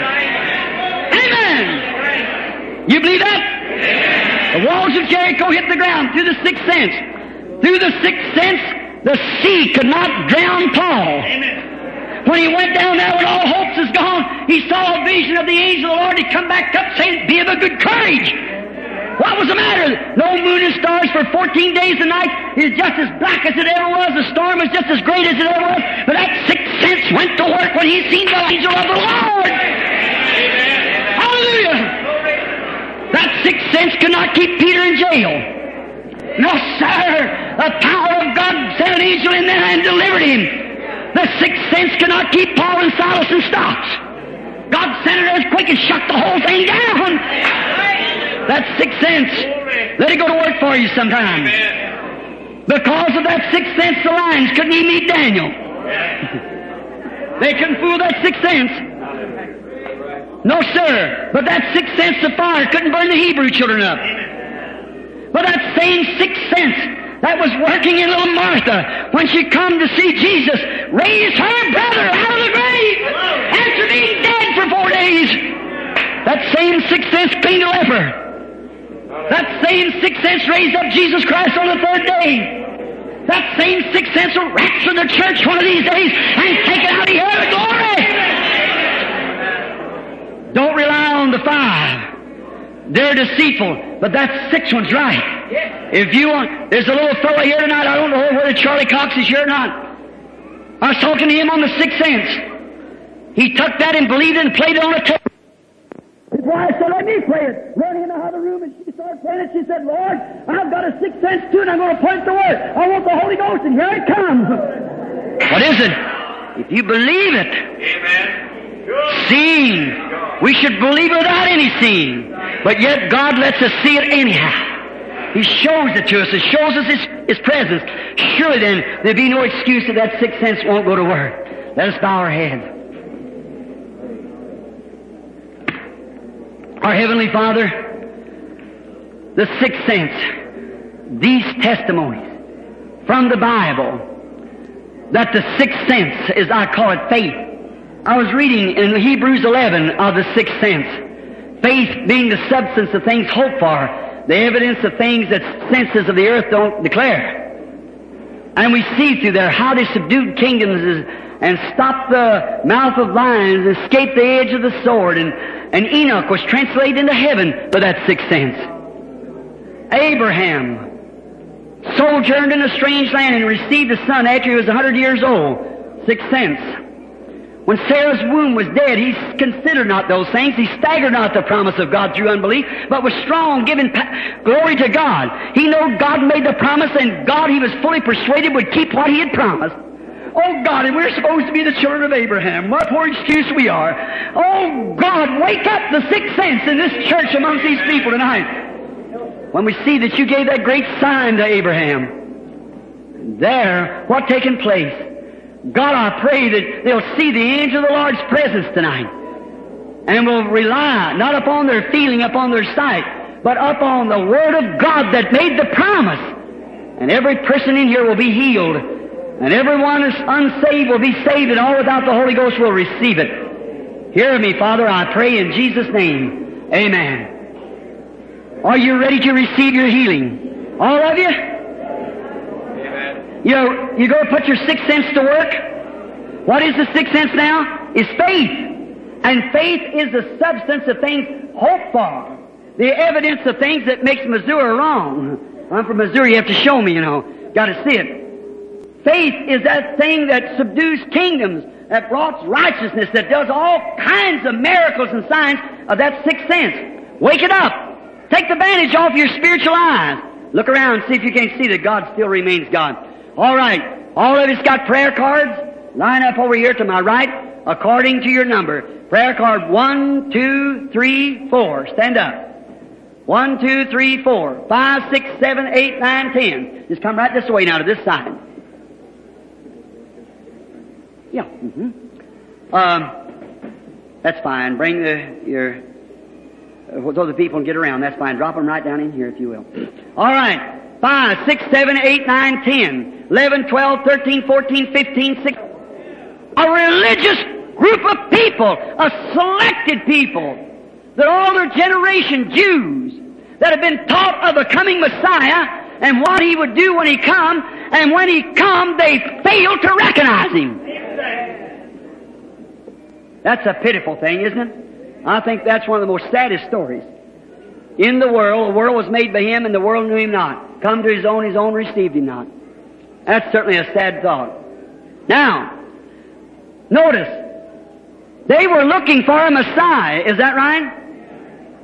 Amen. You believe that? The walls of Jericho hit the ground through the sixth sense. Through the sixth sense, the sea could not drown Paul. When he went down there when all hopes is gone, he saw a vision of the angel of the Lord. He come back up saying, be of a good courage. What was the matter? No moon and stars for 14 days and nights. It's just as black as it ever was. The storm was just as great as it ever was. But that sixth sense went to work when he seen the angel of the Lord. Hallelujah. That sixth sense could not keep Peter in jail. No, sir. The power of God sent an angel in there and delivered him. The sixth sense could not keep Paul and Silas in stocks. God sent an earthquake and shut the whole thing down. That sixth sense. Let it go to work for you sometime. Because of that sixth sense, the lions couldn't even eat Daniel. They couldn't fool that sixth sense. No, sir. But that sixth sense of fire couldn't burn the Hebrew children up. But that same sixth sense that was working in little Martha when she come to see Jesus raised her brother out of the grave after being dead for 4 days. That same sixth sense cleaned a leper. That same sixth sense raised up Jesus Christ on the third day. That same sixth sense will rapture the church one of these days and take it out of here to glory. Don't rely on the five. They're deceitful, but that sixth one's right. If you want, there's a little fellow here tonight, I don't know whether Charlie Cox is here or not. I was talking to him on the sixth sense. He took that and believed it and played it on a tape. His wife said, let me play it. Ran in the other room and she started playing it. She said, Lord, I've got a sixth sense too and I'm going to point the word. I want the Holy Ghost and here it comes. What is it? If you believe it. Amen. Seeing. We should believe without any seeing. But yet God lets us see it anyhow. He shows it to us. It shows us His presence. Surely then there'd be no excuse that that sixth sense won't go to work. Let us bow our heads. Our Heavenly Father, the sixth sense, these testimonies from the Bible, that the sixth sense is, I call it faith. I was reading in Hebrews 11 of the sixth sense. Faith being the substance of things hoped for, the evidence of things that senses of the earth don't declare. And we see through there how they subdued kingdoms and stopped the mouth of lions, escaped the edge of the sword, and Enoch was translated into heaven by that sixth sense. Abraham sojourned in a strange land and received a son after he was 100 years old. Sixth sense. When Sarah's womb was dead, he considered not those things. He staggered not the promise of God through unbelief, but was strong, giving glory to God. He knew God made the promise, and God, he was fully persuaded, would keep what he had promised. Oh God, and we're supposed to be the children of Abraham. What poor excuse we are. Oh God, wake up the sixth sense in this church amongst these people tonight. When we see that you gave that great sign to Abraham. There, what taken place? God, I pray that they'll see the angel of the Lord's presence tonight. And will rely not upon their feeling, upon their sight, but upon the Word of God that made the promise. And every person in here will be healed. And everyone is unsaved will be saved, and all without the Holy Ghost will receive it. Hear me, Father, I pray in Jesus' name. Amen. Are you ready to receive your healing? All of you? Amen. You go to put your sixth sense to work. What is the sixth sense now? It's faith. And faith is the substance of things hoped for. The evidence of things that makes Missouri wrong. I'm from Missouri, you have to show me, Got to see it. Faith is that thing that subdues kingdoms, that wrought righteousness, that does all kinds of miracles and signs of that sixth sense. Wake it up. Take the bandage off your spiritual eyes. Look around and see if you can't see that God still remains God. All right. All of us got prayer cards. Line up over here to my right, according to your number. Prayer card 1, 2, 3, 4. Stand up. 1, 2, 3, 4, 5, 6, 7, 8, 9, 10. Just come right this way now to this side. Yeah. That's fine. Bring those the people and get around. That's fine. Drop them right down in here if you will. All right. 5, 6, 7, 8, 9, 10, 11, 12, 13, 14, 15, 16. A religious group of people, a selected people, that all their generation Jews that have been taught of a coming Messiah and what He would do when He come, and when He come, they fail to recognize Him. That's a pitiful thing, isn't it? I think that's one of the most saddest stories. In the world was made by Him, and the world knew Him not. Come to His own received Him not. That's certainly a sad thought. Now, notice, they were looking for a Messiah, is that right?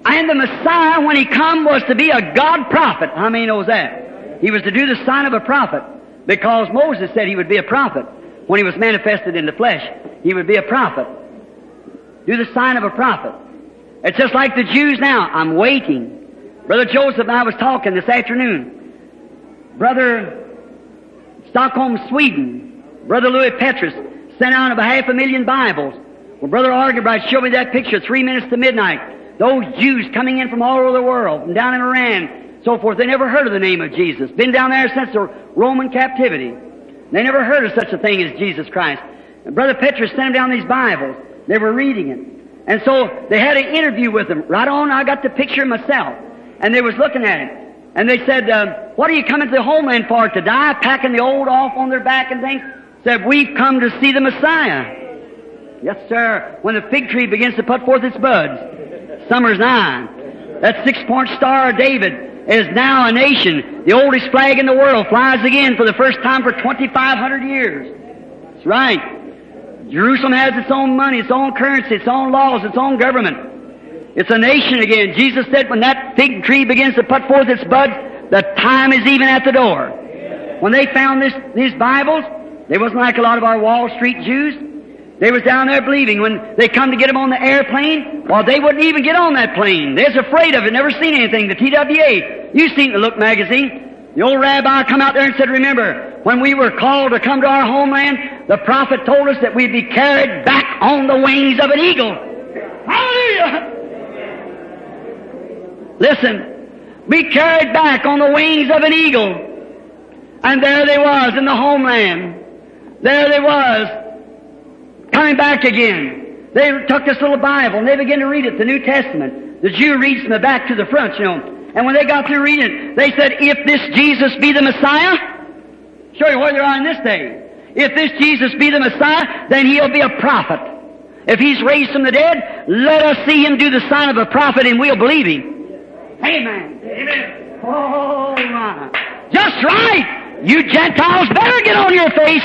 And the Messiah, when He come, was to be a God prophet. How many knows that? He was to do the sign of a prophet, because Moses said he would be a prophet. When he was manifested in the flesh, he would be a prophet. Do the sign of a prophet. It's just like the Jews now. I'm waiting. Brother Joseph and I was talking this afternoon. Brother Stockholm, Sweden, Brother Louis Petrus sent out about 500,000 Bibles. Well, Brother Argerbright showed me that picture, 3 minutes to midnight. Those Jews coming in from all over the world, from down in Iran, so forth, they never heard of the name of Jesus. Been down there since the Roman captivity. They never heard of such a thing as Jesus Christ. And Brother Petrus sent them down these Bibles. They were reading it. And so they had an interview with him. Right on, I got the picture myself. And they was looking at it. And they said, what are you coming to the homeland for? To die? Packing the old off on their back and things? Said, we've come to see the Messiah. Yes, sir. When the fig tree begins to put forth its buds, summer's nigh. That 6-point star of David is now a nation. The oldest flag in the world flies again for the first time for 2,500 years. That's right. Jerusalem has its own money, its own currency, its own laws, its own government. It's a nation again. Jesus said when that fig tree begins to put forth its buds, the time is even at the door. When they found these Bibles, they wasn't like a lot of our Wall Street Jews. They was down there believing. When they come to get them on the airplane, well, they wouldn't even get on that plane. They was afraid of it, never seen anything. The TWA. You seen the Look magazine. The old rabbi come out there and said, remember, when we were called to come to our homeland, the prophet told us that we'd be carried back on the wings of an eagle. Hallelujah! Listen, be carried back on the wings of an eagle. And there they was in the homeland. There they was, coming back again. They took this little Bible and they began to read it, the New Testament. The Jew reads from the back to the front, you know. And when they got through reading it, they said, if this Jesus be the Messiah, show you where they are in this day. If this Jesus be the Messiah, then He'll be a prophet. If He's raised from the dead, let us see Him do the sign of a prophet and we'll believe Him. Amen. Amen. Oh, my. Just right. You Gentiles better get on your face.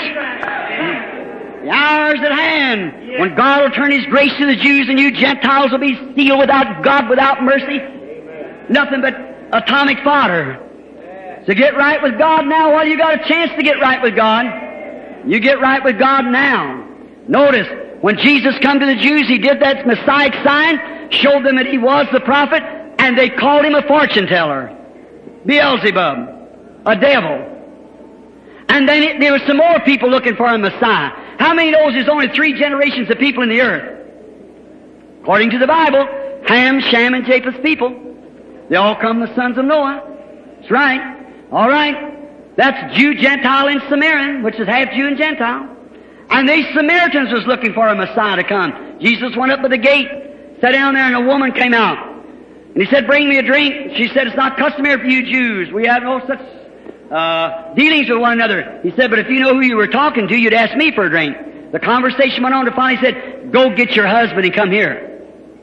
The hour's at hand when God will turn His grace to the Jews and you Gentiles will be sealed without God, without mercy. Nothing but atomic fodder. So get right with God now while you got a chance to get right with God. You get right with God now. Notice, when Jesus come to the Jews, He did that Messiah sign, showed them that He was the prophet, and they called Him a fortune teller. Beelzebub. A devil. And then there were some more people looking for a Messiah. How many knows there's only 3 generations of people in the earth? According to the Bible, Ham, Shem, and Japheth's people. They all come the sons of Noah. That's right. All right. That's Jew, Gentile, and Samaritan, which is half Jew and Gentile. And these Samaritans was looking for a Messiah to come. Jesus went up to the gate, sat down there, and a woman came out. And He said, bring me a drink. She said, it's not customary for you Jews. We have no such dealings with one another. He said, but if you know who you were talking to, you'd ask me for a drink. The conversation went on to finally said, go get your husband and come here.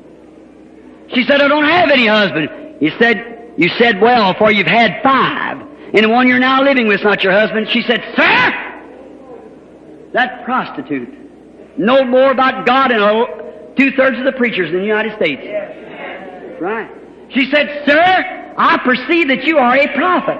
She said, I don't have any husband. He said, you said well, for you've had 5. And the one you're now living with is not your husband. She said, sir, that prostitute know more about God than 2/3 of the preachers in the United States. Right. She said, sir, I perceive that you are a prophet.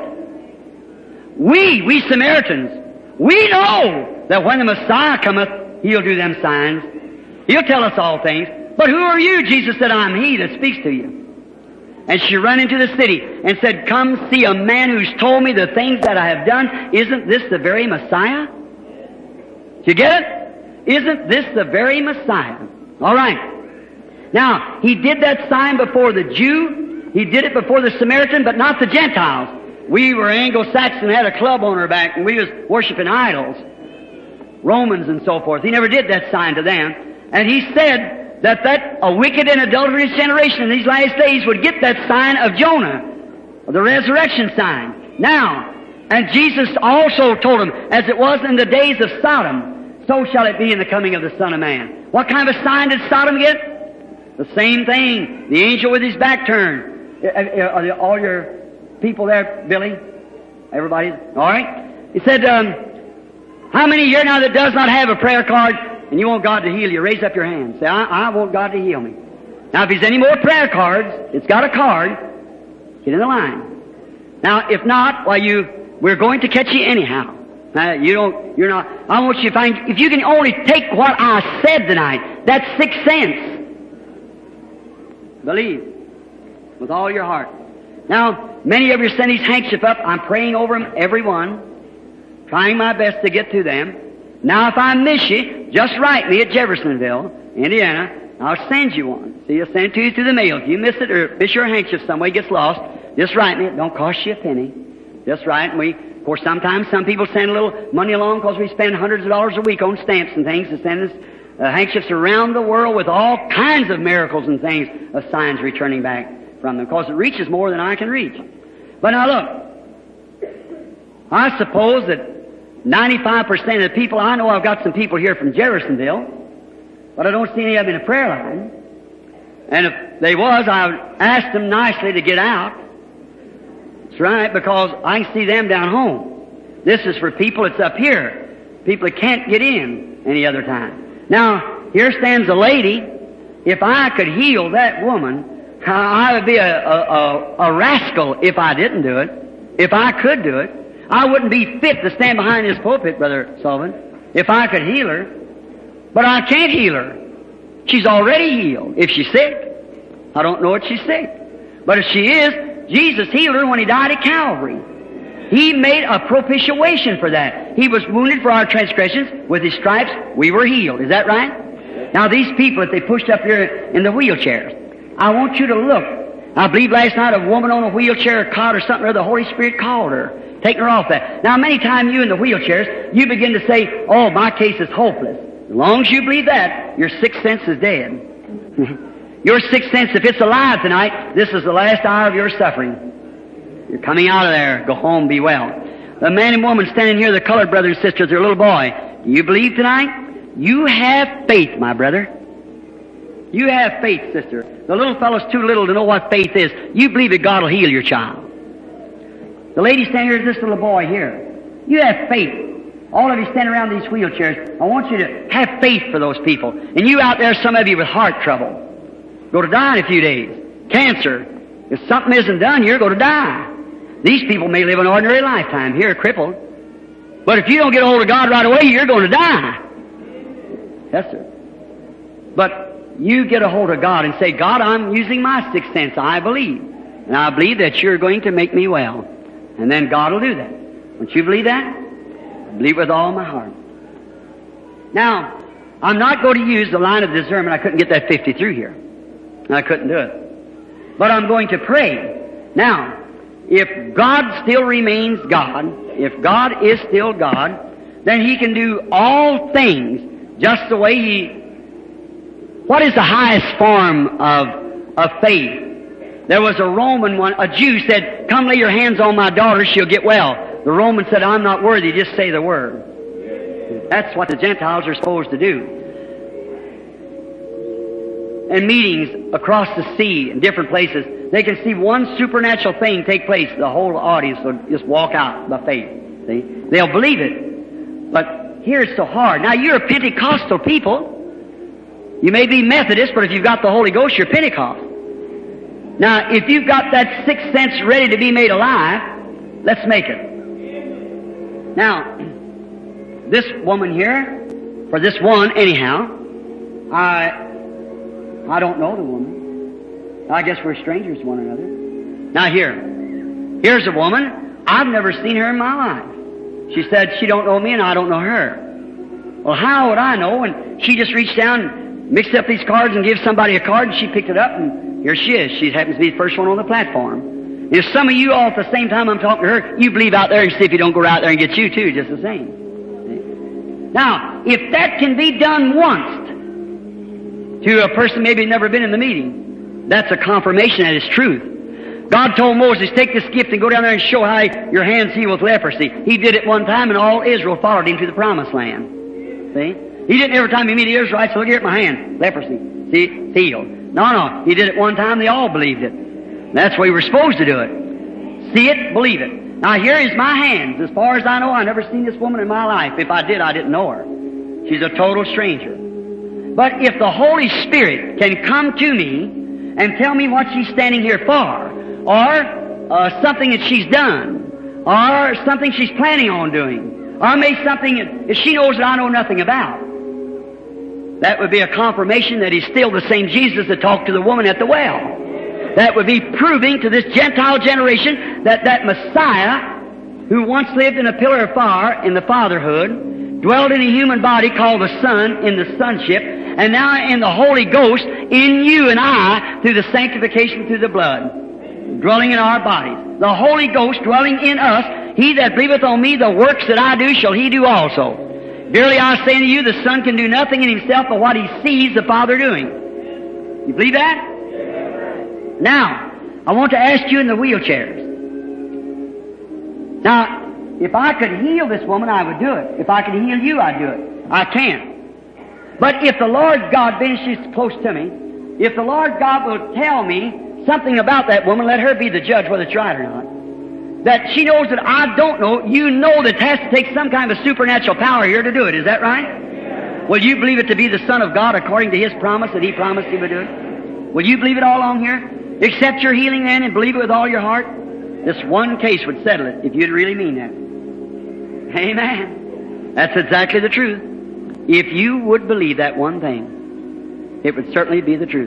We Samaritans, we know that when the Messiah cometh, He'll do them signs. He'll tell us all things. But who are you? Jesus said, I'm He that speaks to you. And she ran into the city and said, come see a man who's told me the things that I have done. Isn't this the very Messiah? Did you get it? Isn't this the very Messiah? All right. Now, He did that sign before the Jew. He did it before the Samaritan, but not the Gentiles. We were Anglo-Saxon, had a club on our back, and we was worshiping idols. Romans and so forth. He never did that sign to them. And He said that a wicked and adulterous generation in these last days would get that sign of Jonah, the resurrection sign. Now, and Jesus also told them, as it was in the days of Sodom, so shall it be in the coming of the Son of Man. What kind of a sign did Sodom get? The same thing. The angel with his back turned. Are all your people there, Billy? Everybody? All right. He said, how many here now that does not have a prayer card and you want God to heal you? Raise up your hand. Say, I want God to heal me. Now, if there's any more prayer cards, it's got a card, get in the line. Now, if not, we're going to catch you anyhow. You're not, I want you to find, if you can only take what I said tonight, that's 6 cents. Believe with all your heart. Now, many of you send these handkerchiefs up. I'm praying over them, every one, trying my best to get to them. Now, if I miss you, just write me at Jeffersonville, Indiana. I'll send you one. See, I'll send it to you through the mail. If you miss it or miss your handkerchief some way, gets lost, just write me. It don't cost you a penny. Just write. And of course, sometimes some people send a little money along because we spend hundreds of dollars a week on stamps and things to send us handkerchiefs around the world with all kinds of miracles and things of signs returning back from them, because it reaches more than I can reach. But now look, I suppose that 95% of the people, I know I've got some people here from Jeffersonville, but I don't see any of them in a prayer line. And if they was, I would ask them nicely to get out. That's right, because I can see them down home. This is for people that's up here. People that can't get in any other time. Now, here stands a lady. If I could heal that woman, I would be a rascal if I didn't do it. If I could do it, I wouldn't be fit to stand behind this pulpit, Brother Sullivan, if I could heal her. But I can't heal her. She's already healed. If she's sick, I don't know if she's sick. But if she is, Jesus healed her when He died at Calvary. He made a propitiation for that. He was wounded for our transgressions. With His stripes, we were healed. Is that right? Now, these people that they pushed up here in the wheelchairs, I want you to look. I believe last night a woman on a wheelchair, a cot or something, or the Holy Spirit called her, taking her off that. Now, many times you in the wheelchairs, you begin to say, oh, my case is hopeless. As long as you believe that, your 6th sense is dead. Your 6th sense, if it's alive tonight, this is the last hour of your suffering. You're coming out of there. Go home, be well. The man and woman standing here, the colored brother and sister, their little boy. Do you believe tonight? You have faith, my brother. You have faith, sister. The little fellow's too little to know what faith is. You believe that God will heal your child. The lady standing here is this little boy here. You have faith. All of you standing around these wheelchairs, I want you to have faith for those people. And you out there, some of you with heart trouble, go to die in a few days. Cancer. If something isn't done, you're going to die. These people may live an ordinary lifetime here, crippled. But if you don't get a hold of God right away, you're going to die. Yes, sir. But you get a hold of God and say, God, I'm using my 6th sense. I believe. And I believe that you're going to make me well. And then God will do that. Don't you believe that? I believe with all my heart. Now, I'm not going to use the line of discernment. I couldn't get that 50 through here. I couldn't do it. But I'm going to pray. Now, if God still remains God, if God is still God, then He can do all things just the way He... What is the highest form of faith? There was a Roman one, a Jew said, come lay your hands on my daughter, she'll get well. The Roman said, I'm not worthy, just say the word. That's what the Gentiles are supposed to do. In meetings across the sea in different places, they can see one supernatural thing take place. The whole audience will just walk out by faith. See? They'll believe it. But here it's so hard. Now, you're a Pentecostal people. You may be Methodist, but if you've got the Holy Ghost, you're Pentecost. Now, if you've got that 6th sense ready to be made alive, let's make it. Now, this woman here, for this one anyhow, I don't know the woman. I guess we're strangers to one another. Now here's a woman, I've never seen her in my life. She said she don't know me and I don't know her. Well, how would I know? And she just reached down and mixed up these cards and gave somebody a card, and she picked it up, and here she is. She happens to be the first one on the platform. If some of you all at the same time I'm talking to her, you believe out there and see if you don't go out there and get you too, just the same. Now, if that can be done once to a person maybe never been in the meeting, that's a confirmation that it's truth. God told Moses, take this gift and go down there and show how your hands heal with leprosy. He did it one time and all Israel followed him to the promised land. See? He didn't every time he meet the Israelites, so look here at my hand, leprosy. See? It's healed. No. He did it one time, they all believed it. That's the way we're supposed to do it. See it, believe it. Now here is my hands. As far as I know, I've never seen this woman in my life. If I did, I didn't know her. She's a total stranger. But if the Holy Spirit can come to me and tell me what she's standing here for, or something that she's done, or something she's planning on doing, or maybe something that she knows that I know nothing about. That would be a confirmation that He's still the same Jesus that talked to the woman at the well. That would be proving to this Gentile generation that that Messiah, who once lived in a pillar of fire in the fatherhood, dwelt in a human body called the Son in the sonship, and now in the Holy Ghost in you and I through the sanctification through the blood, dwelling in our bodies. The Holy Ghost dwelling in us. He that believeth on me, the works that I do shall he do also. Verily I say unto you, the Son can do nothing in himself but what he sees the Father doing. You believe that? Now, I want to ask you in the wheelchairs. Now, if I could heal this woman, I would do it. If I could heal you, I'd do it. I can't. But if the Lord God, being she's close to me, if the Lord God will tell me something about that woman, let her be the judge whether it's right or not. That she knows that I don't know, you know that it has to take some kind of supernatural power here to do it. Is that right? Will you believe it to be the Son of God according to His promise that He promised He would do it? Will you believe it all along here? Accept your healing then and believe it with all your heart? This one case would settle it if you'd really mean that. Amen. That's exactly the truth. If you would believe that one thing, it would certainly be the truth.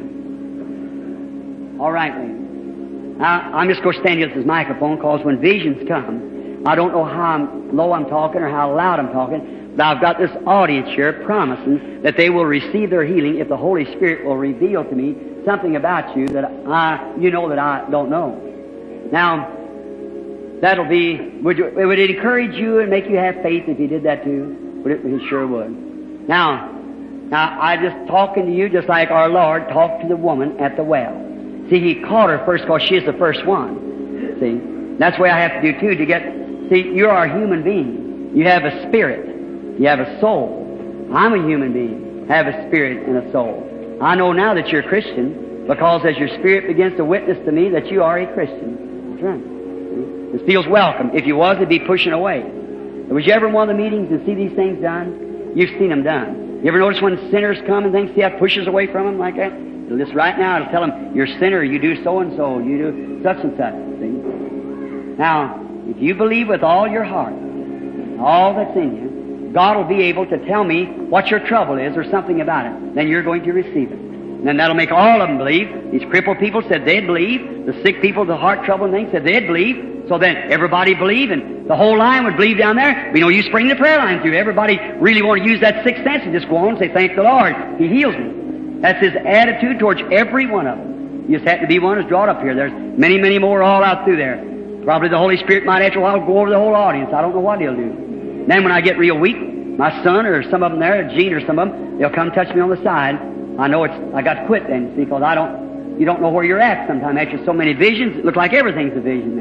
All right, then. Now, I'm just going to stand here with this microphone because when visions come, I don't know how low I'm talking or how loud I'm talking, but I've got this audience here promising that they will receive their healing if the Holy Spirit will reveal to me something about you that you know that I don't know. Now, that'll be, would it encourage you and make you have faith if you did that too? It sure would. Now, I just talking to you just like our Lord talked to the woman at the well. See, He caught her first because she's the first one. See, that's the way I have to do too to get, see, you are a human being. You have a spirit. You have a soul. I'm a human being. I have a spirit and a soul. I know now that you're a Christian because as your spirit begins to witness to me that you are a Christian. That's right. It feels welcome. If you was, it'd be pushing away. Was you ever in one of the meetings and see these things done? You've seen them done. You ever notice when sinners come and things, see how it pushes away from them like that? It'll just right now, it'll tell them, you're a sinner, you do so and so, you do such and such. See? Now, if you believe with all your heart, all that's in you, God will be able to tell me what your trouble is or something about it. Then you're going to receive it. And then that'll make all of them believe. These crippled people said they'd believe. The sick people, the heart trouble and things, said they'd believe. So then everybody believe, and the whole line would believe down there. We know you bring the prayer line through. Everybody really want to use that sixth sense and just go on and say, thank the Lord, He heals me. That's His attitude towards every one of them. You just have to be one who's drawn up here. There's many, many more all out through there. Probably the Holy Spirit might after a while go over the whole audience. I don't know what He'll do. Then when I get real weak, my son or some of them there, Gene or some of them, they'll come touch me on the side. I know I got to quit then, see, because you don't know where you're at sometimes. After so many visions, it looks like everything's a vision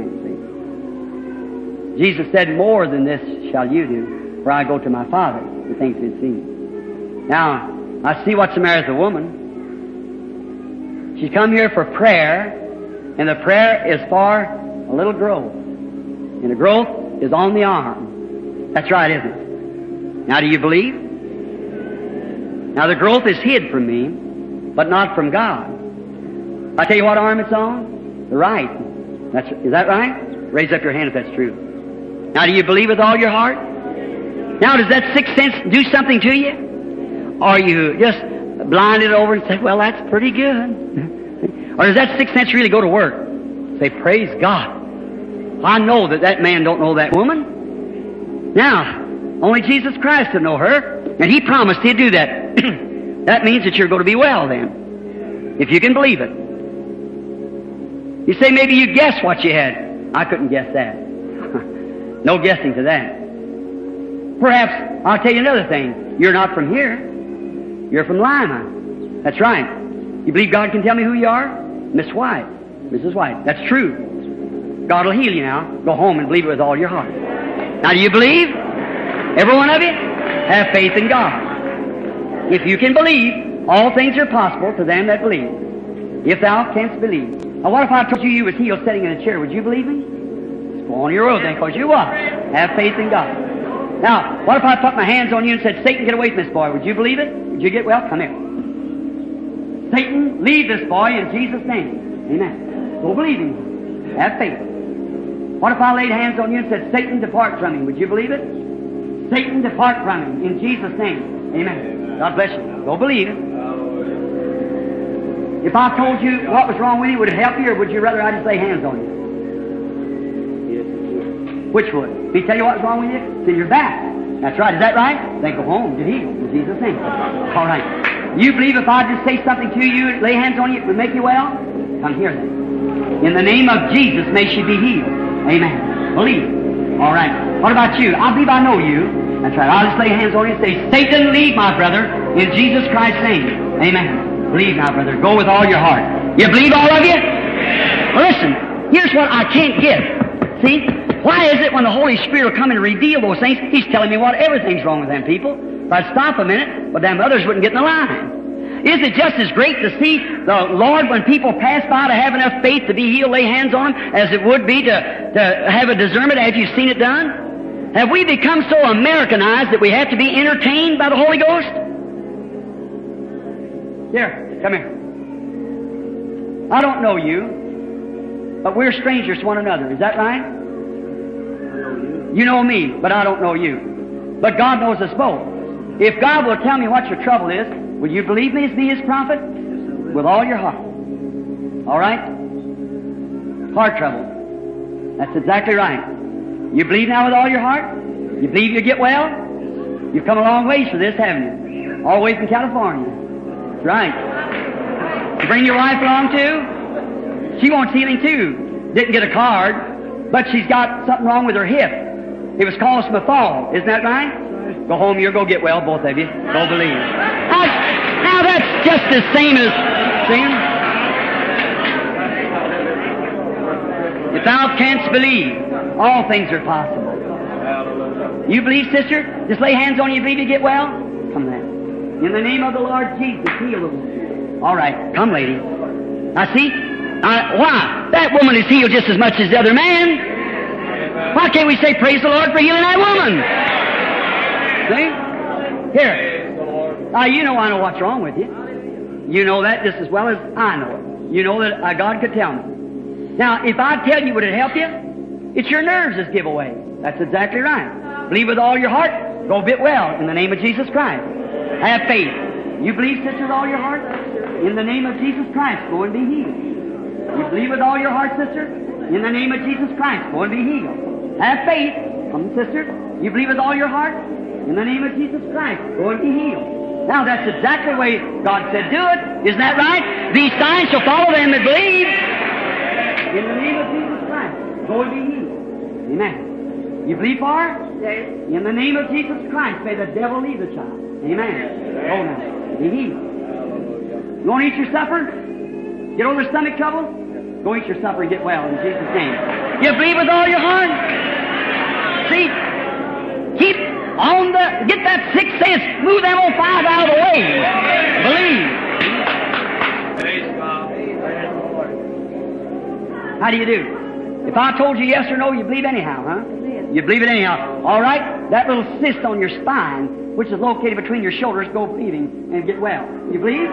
then, see. Jesus said, more than this shall you do, for I go to my Father, the things you've seen. Now, I see what's the matter with the woman. She's come here for prayer, and the prayer is for a little growth. And the growth is on the arm. That's right, isn't it? Now, do you believe? Now, the growth is hid from me, but not from God. I tell you what arm it's on? The right. Is that right? Raise up your hand if that's true. Now, do you believe with all your heart? Now, does that sixth sense do something to you? Or you just blinded over and say, well, that's pretty good? Or does that sixth sense really go to work? Say, praise God. I know that man don't know that woman. Now, only Jesus Christ will know her. And He promised He'd do that. That means that you're going to be well then, if you can believe it. You say maybe you guessed what you had. I couldn't guess that. No guessing to that. Perhaps, I'll tell you another thing. You're not from here. You're from Lima. That's right. You believe God can tell me who you are? Miss White. Mrs. White. That's true. God will heal you now. Go home and believe it with all your heart. Now, do you believe? Every one of you? Have faith in God. If you can believe, all things are possible to them that believe. If thou canst believe. Now, what if I told you was healed sitting in a chair? Would you believe me? Just go on your road then, because you was. Have faith in God. Now, what if I put my hands on you and said, Satan, get away from this boy? Would you believe it? Would you get well? Come here. Satan, leave this boy in Jesus' name. Amen. Go believe Him. Have faith. What if I laid hands on you and said, Satan, depart from him? Would you believe it? Satan, depart from him in Jesus' name. Amen. God bless you. Go believe it. If I told you what was wrong with you, would it help you, or would you rather I just lay hands on you? Which would? He tell you what's wrong with you? It's in your back. That's right. Is that right? Then go home to heal in Jesus' name. All right. You believe if I just say something to you, lay hands on you, it would make you well? Come here then. In the name of Jesus, may she be healed. Amen. Believe. All right. What about you? I believe I know you. That's right. I'll just lay hands on you and say, Satan, leave my brother in Jesus Christ's name. Amen. Believe now, brother. Go with all your heart. You believe, all of you? Well, listen. Here's what I can't get. See? Why is it when the Holy Spirit will come and reveal those things, He's telling me what everything's wrong with them people? If I'd stop a minute, well, them others wouldn't get in the line. Isn't it just as great to see the Lord, when people pass by, to have enough faith to be healed, lay hands on them, as it would be to have a discernment after you've seen it done? Have we become so Americanized that we have to be entertained by the Holy Ghost? Here, come here. I don't know you, but we're strangers to one another. Is that right? You know me, but I don't know you. But God knows us both. If God will tell me what your trouble is, will you believe me as be His prophet? With all your heart. All right? Heart trouble. That's exactly right. You believe now with all your heart? You believe you'll get well? You've come a long ways for this, haven't you? All the way from California. That's right. You bring your wife along too? She wants healing too. Didn't get a card, but she's got something wrong with her hip. It was caused from a fall. Isn't that right? Go home, you'll go get well, both of you. Go believe. Now that's just the same as saying, if thou canst believe, all things are possible. You believe, sister? Just lay hands on you, believe you get well? Come then. In the name of the Lord Jesus, heal them. All right, come, lady. Now see? Why? That woman is healed just as much as the other man. Why can't we say, praise the Lord for healing that woman? See? Here. Now, you know I know what's wrong with you. You know that just as well as I know it. You know that God could tell me. Now, if I tell you, would it help you? It's your nerves that give away. That's exactly right. Believe with all your heart. Go get well in the name of Jesus Christ. Have faith. You believe, sister, with all your heart? In the name of Jesus Christ, go and be healed. You believe with all your heart, sister? In the name of Jesus Christ, go and be healed. Have faith. Come, sister. You believe with all your heart? In the name of Jesus Christ, go and be healed. Now, that's exactly the way God said do it. Isn't that right? These signs shall follow them that believe. In the name of Jesus Christ, go and be healed. Amen. You believe for her? Yes. In the name of Jesus Christ, may the devil leave the child. Amen. Go now. Be healed. You want to eat your supper? Get over stomach trouble? Go eat your supper and get well in Jesus' name. You believe with all your heart? See? Keep on get that sixth sense. Move them old five out of the way. Believe. How do you do? If I told you yes or no, you believe anyhow, huh? You believe it anyhow. All right? That little cyst on your spine, which is located between your shoulders, go believing and get well. You believe?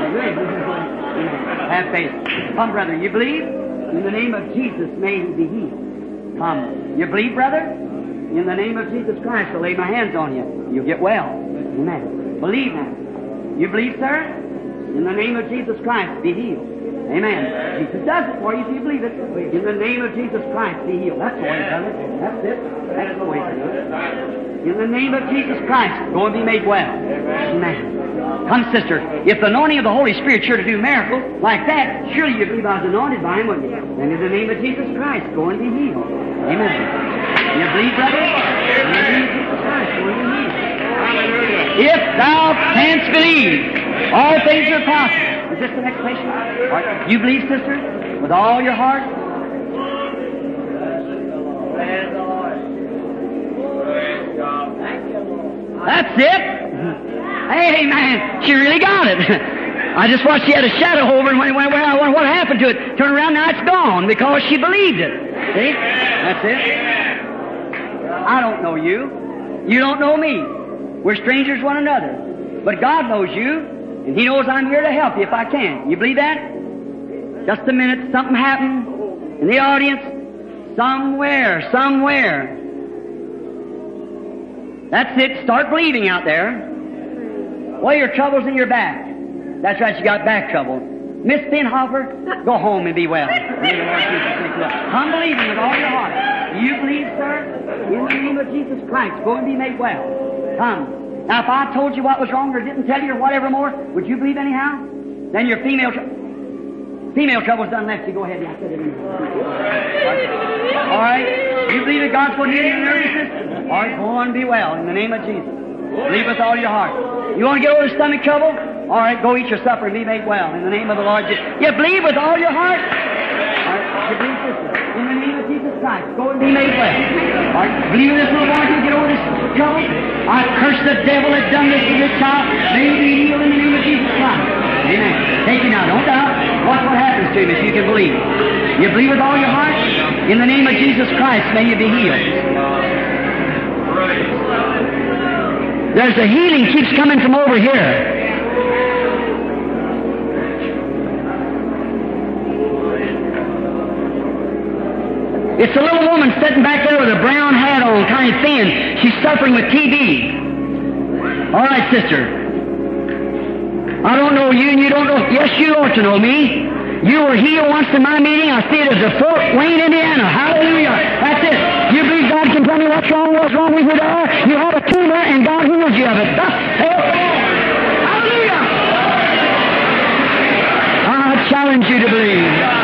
Have faith. Come, brother, you believe? In the name of Jesus, may he be healed. Come. You believe, brother? In the name of Jesus Christ, I'll lay my hands on you. You'll get well. Amen. Believe now. You believe, sir? In the name of Jesus Christ, be healed. Amen. Jesus does it for you if you believe it. In the name of Jesus Christ, be healed. That's the way it does it. That's it. That's the way it does it. In the name of Jesus Christ, go and be made well. Amen. Come, sister. If the anointing of the Holy Spirit sure to do miracles like that, surely you believe I was anointed by Him, wouldn't you? And in the name of Jesus Christ, go and be healed. Amen. You believe, brother? In the name of Jesus Christ, go and be healed. If thou canst believe, all things are possible. Is this the next patient? Right. You believe, sister, with all your heart? That's it. Amen. She really got it. I just watched she had a shadow over and went, what happened to it? Turn around, now it's gone because she believed it. See? That's it. I don't know you. You don't know me. We're strangers one another. But God knows you. And He knows I'm here to help you if I can. You believe that? Just a minute, something happened in the audience. Somewhere. That's it. Start believing out there. Well, your trouble's in your back. That's right, you got back trouble. Miss Pinhofer, go home and be well. Come believing with all your heart. Do you believe, sir? In the name of Jesus Christ, go and be made well. Come. Now, if I told you what was wrong or didn't tell you or whatever more, would you believe anyhow? Then your female trouble's done left you. Go ahead and sit in. All right? You believe that God's going to heal your nervous system? All right, go on and be well in the name of Jesus. Believe with all your heart. You want to get over the stomach trouble? All right, go eat your supper and be made well in the name of the Lord Jesus. You believe with all your heart? All right, you believe, sister. In the name of Jesus Christ, go and be made well. All right, believe in this little boy can get over this trouble? I curse the devil that done this to this child. May he be healed in the name of Jesus Christ. Amen. Take it now. Don't doubt. Watch what happens to him if you can believe. You believe with all your heart? In the name of Jesus Christ, may you be healed. There's a healing keeps coming from over here. It's a little woman sitting back there with a brown hat on, kind of thin. She's suffering with TB. All right, sister. I don't know you, and you don't know. Yes, you ought to know me. You were healed once in my meeting. I see it as a Fort Wayne, Indiana. Hallelujah. That's it. You believe God can tell me what's wrong with you there? You have a tumor, and God heals you of it. Thus saith the Lord. Hallelujah. I challenge you to believe.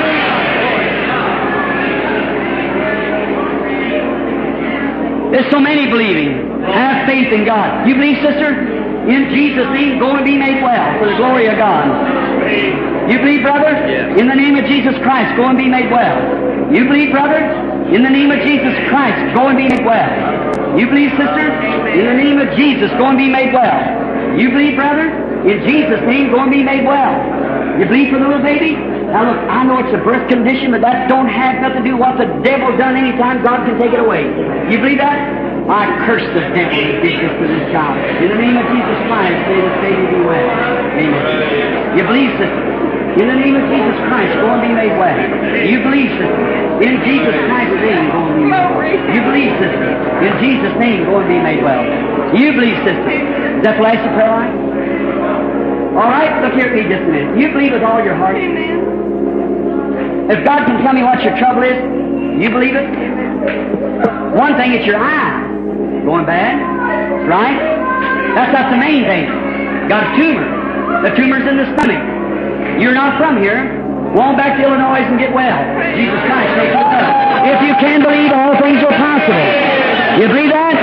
There's so many believing. Have faith in God. You believe, sister? In Jesus' name, go and be made well for the glory of God. You believe, brother? Yes. In the name of Jesus Christ, go and be made well. You believe, brother? In the name of Jesus Christ, go and be made well. You believe, sister? In the name of Jesus, go and be made well. You believe, brother? In Jesus' name, go and be made well. You believe for the little baby? Now look, I know it's a birth condition, but that don't have nothing to do with what the devil done anytime. God can take it away. You believe that? I curse the devil that did this to this child. In the name of Jesus Christ, may this baby be well. Amen. You believe, sister? In the name of Jesus Christ, go and be made well. You believe, sister? In Jesus Christ's name, go and be made well. You believe, sister? In Jesus' name, go and be made well. You believe, sister? Is that the last of prayer line? All right, look here at me just a minute. You believe with all your heart? Amen. If God can tell me what your trouble is, you believe it? One thing, it's your eye going bad, right? That's not the main thing. Got a tumor. The tumor's in the stomach. You're not from here. Go on back to Illinois and get well. Jesus Christ makes it well. If you can believe, all things are possible. You believe that?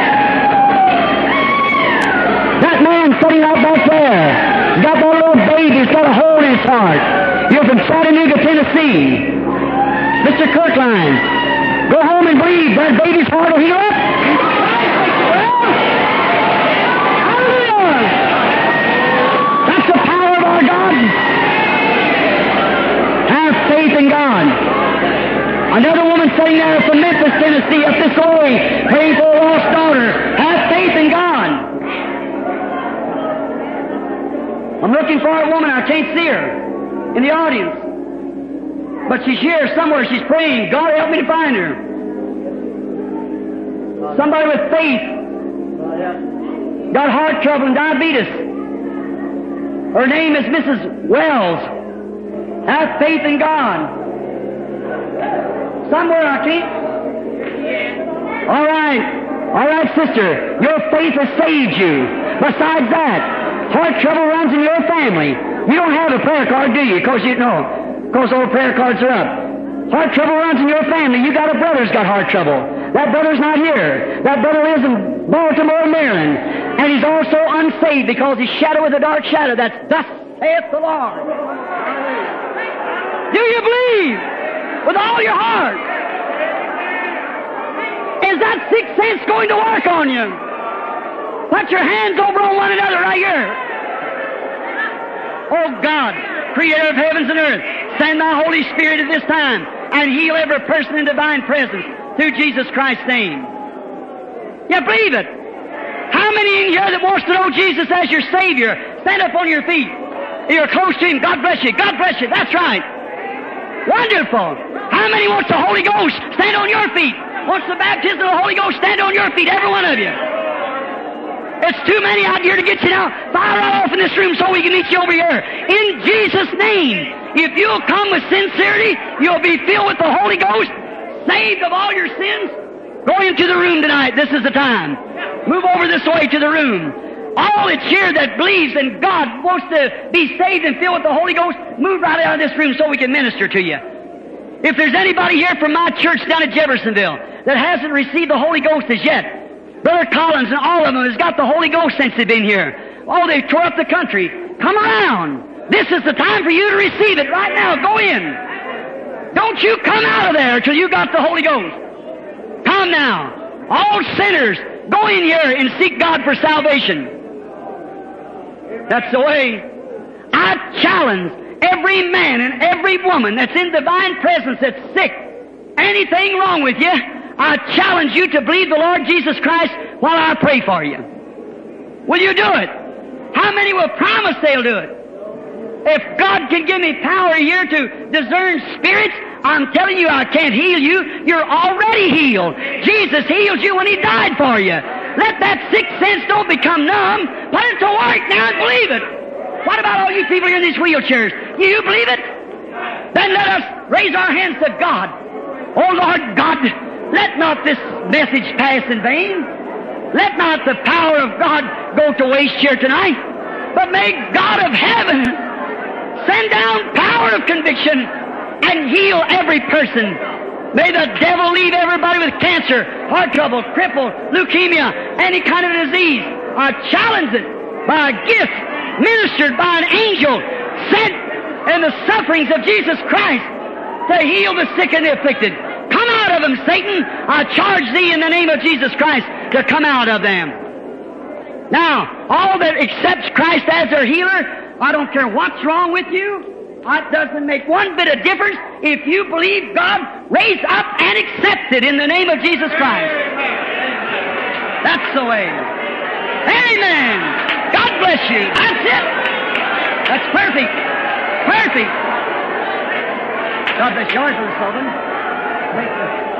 That man sitting out back there, got that little baby, he's got a hole in his heart. You're from Chattanooga, Tennessee. Mr. Kirkline, go home and believe that baby's heart will heal up. Hallelujah! That's the power of our God. Have faith in God. Another woman sitting there from Memphis, Tennessee, up this way, praying for a lost daughter. Have faith in God. I'm looking for a woman. I can't see her in the audience. But she's here somewhere. She's praying. God help me to find her. Somebody with faith. Got heart trouble and diabetes. Her name is Mrs. Wells. Have faith in God. Somewhere I can't. All right, sister. Your faith has saved you. Besides that, heart trouble runs in your family. You don't have a prayer card, do you? Because all prayer cards are up. Heart trouble runs in your family. You got a brother's got heart trouble. That brother's not here. That brother lives in Baltimore, Maryland. And he's also unsaved because he's shadowed with a dark shadow. That's thus saith the Lord. Do you believe with all your heart? Is that sixth sense going to work on you? Put your hands over on one another right here. Oh God, Creator of heavens and earth, send thy Holy Spirit at this time and heal every person in divine presence through Jesus Christ's name. You believe it? How many in here that wants to know Jesus as your Savior? Stand up on your feet. You're close to Him. God bless you. God bless you. That's right. Wonderful. How many wants the Holy Ghost? Stand on your feet. Wants the baptism of the Holy Ghost? Stand on your feet, every one of you. It's too many out here to get you now. Fire right off in this room so we can meet you over here. In Jesus' name, if you'll come with sincerity, you'll be filled with the Holy Ghost, saved of all your sins. Go into the room tonight. This is the time. Move over this way to the room. All that's here that believes in God, wants to be saved and filled with the Holy Ghost, move right out of this room so we can minister to you. If there's anybody here from my church down at Jeffersonville that hasn't received the Holy Ghost as yet, Brother Collins and all of them has got the Holy Ghost since they've been here. Oh, they've tore up the country. Come around. This is the time for you to receive it right now. Go in. Don't you come out of there till you got the Holy Ghost. Come now. All sinners, go in here and seek God for salvation. That's the way. I challenge every man and every woman that's in divine presence that's sick, anything wrong with you, I challenge you to believe the Lord Jesus Christ while I pray for you. Will you do it? How many will promise they'll do it? If God can give me power here to discern spirits, I'm telling you I can't heal you. You're already healed. Jesus healed you when He died for you. Let that sixth sense don't become numb. Put it to work now and believe it. What about all you people here in these wheelchairs? You believe it? Then let us raise our hands to God. Oh Lord God, let not this message pass in vain. Let not the power of God go to waste here tonight. But may God of heaven send down power of conviction and heal every person. May the devil leave everybody with cancer, heart trouble, crippled, leukemia, any kind of disease. I challenge it by a gift ministered by an angel sent in the sufferings of Jesus Christ to heal the sick and the afflicted. Come out of them, Satan. I charge thee in the name of Jesus Christ to come out of them. Now, all that accepts Christ as their healer, I don't care what's wrong with you. It doesn't make one bit of difference. If you believe God, raise up and accept it in the name of Jesus Christ. That's the way. Amen. God bless you. That's it. That's perfect. Perfect. God bless yours, Brother Sullivan.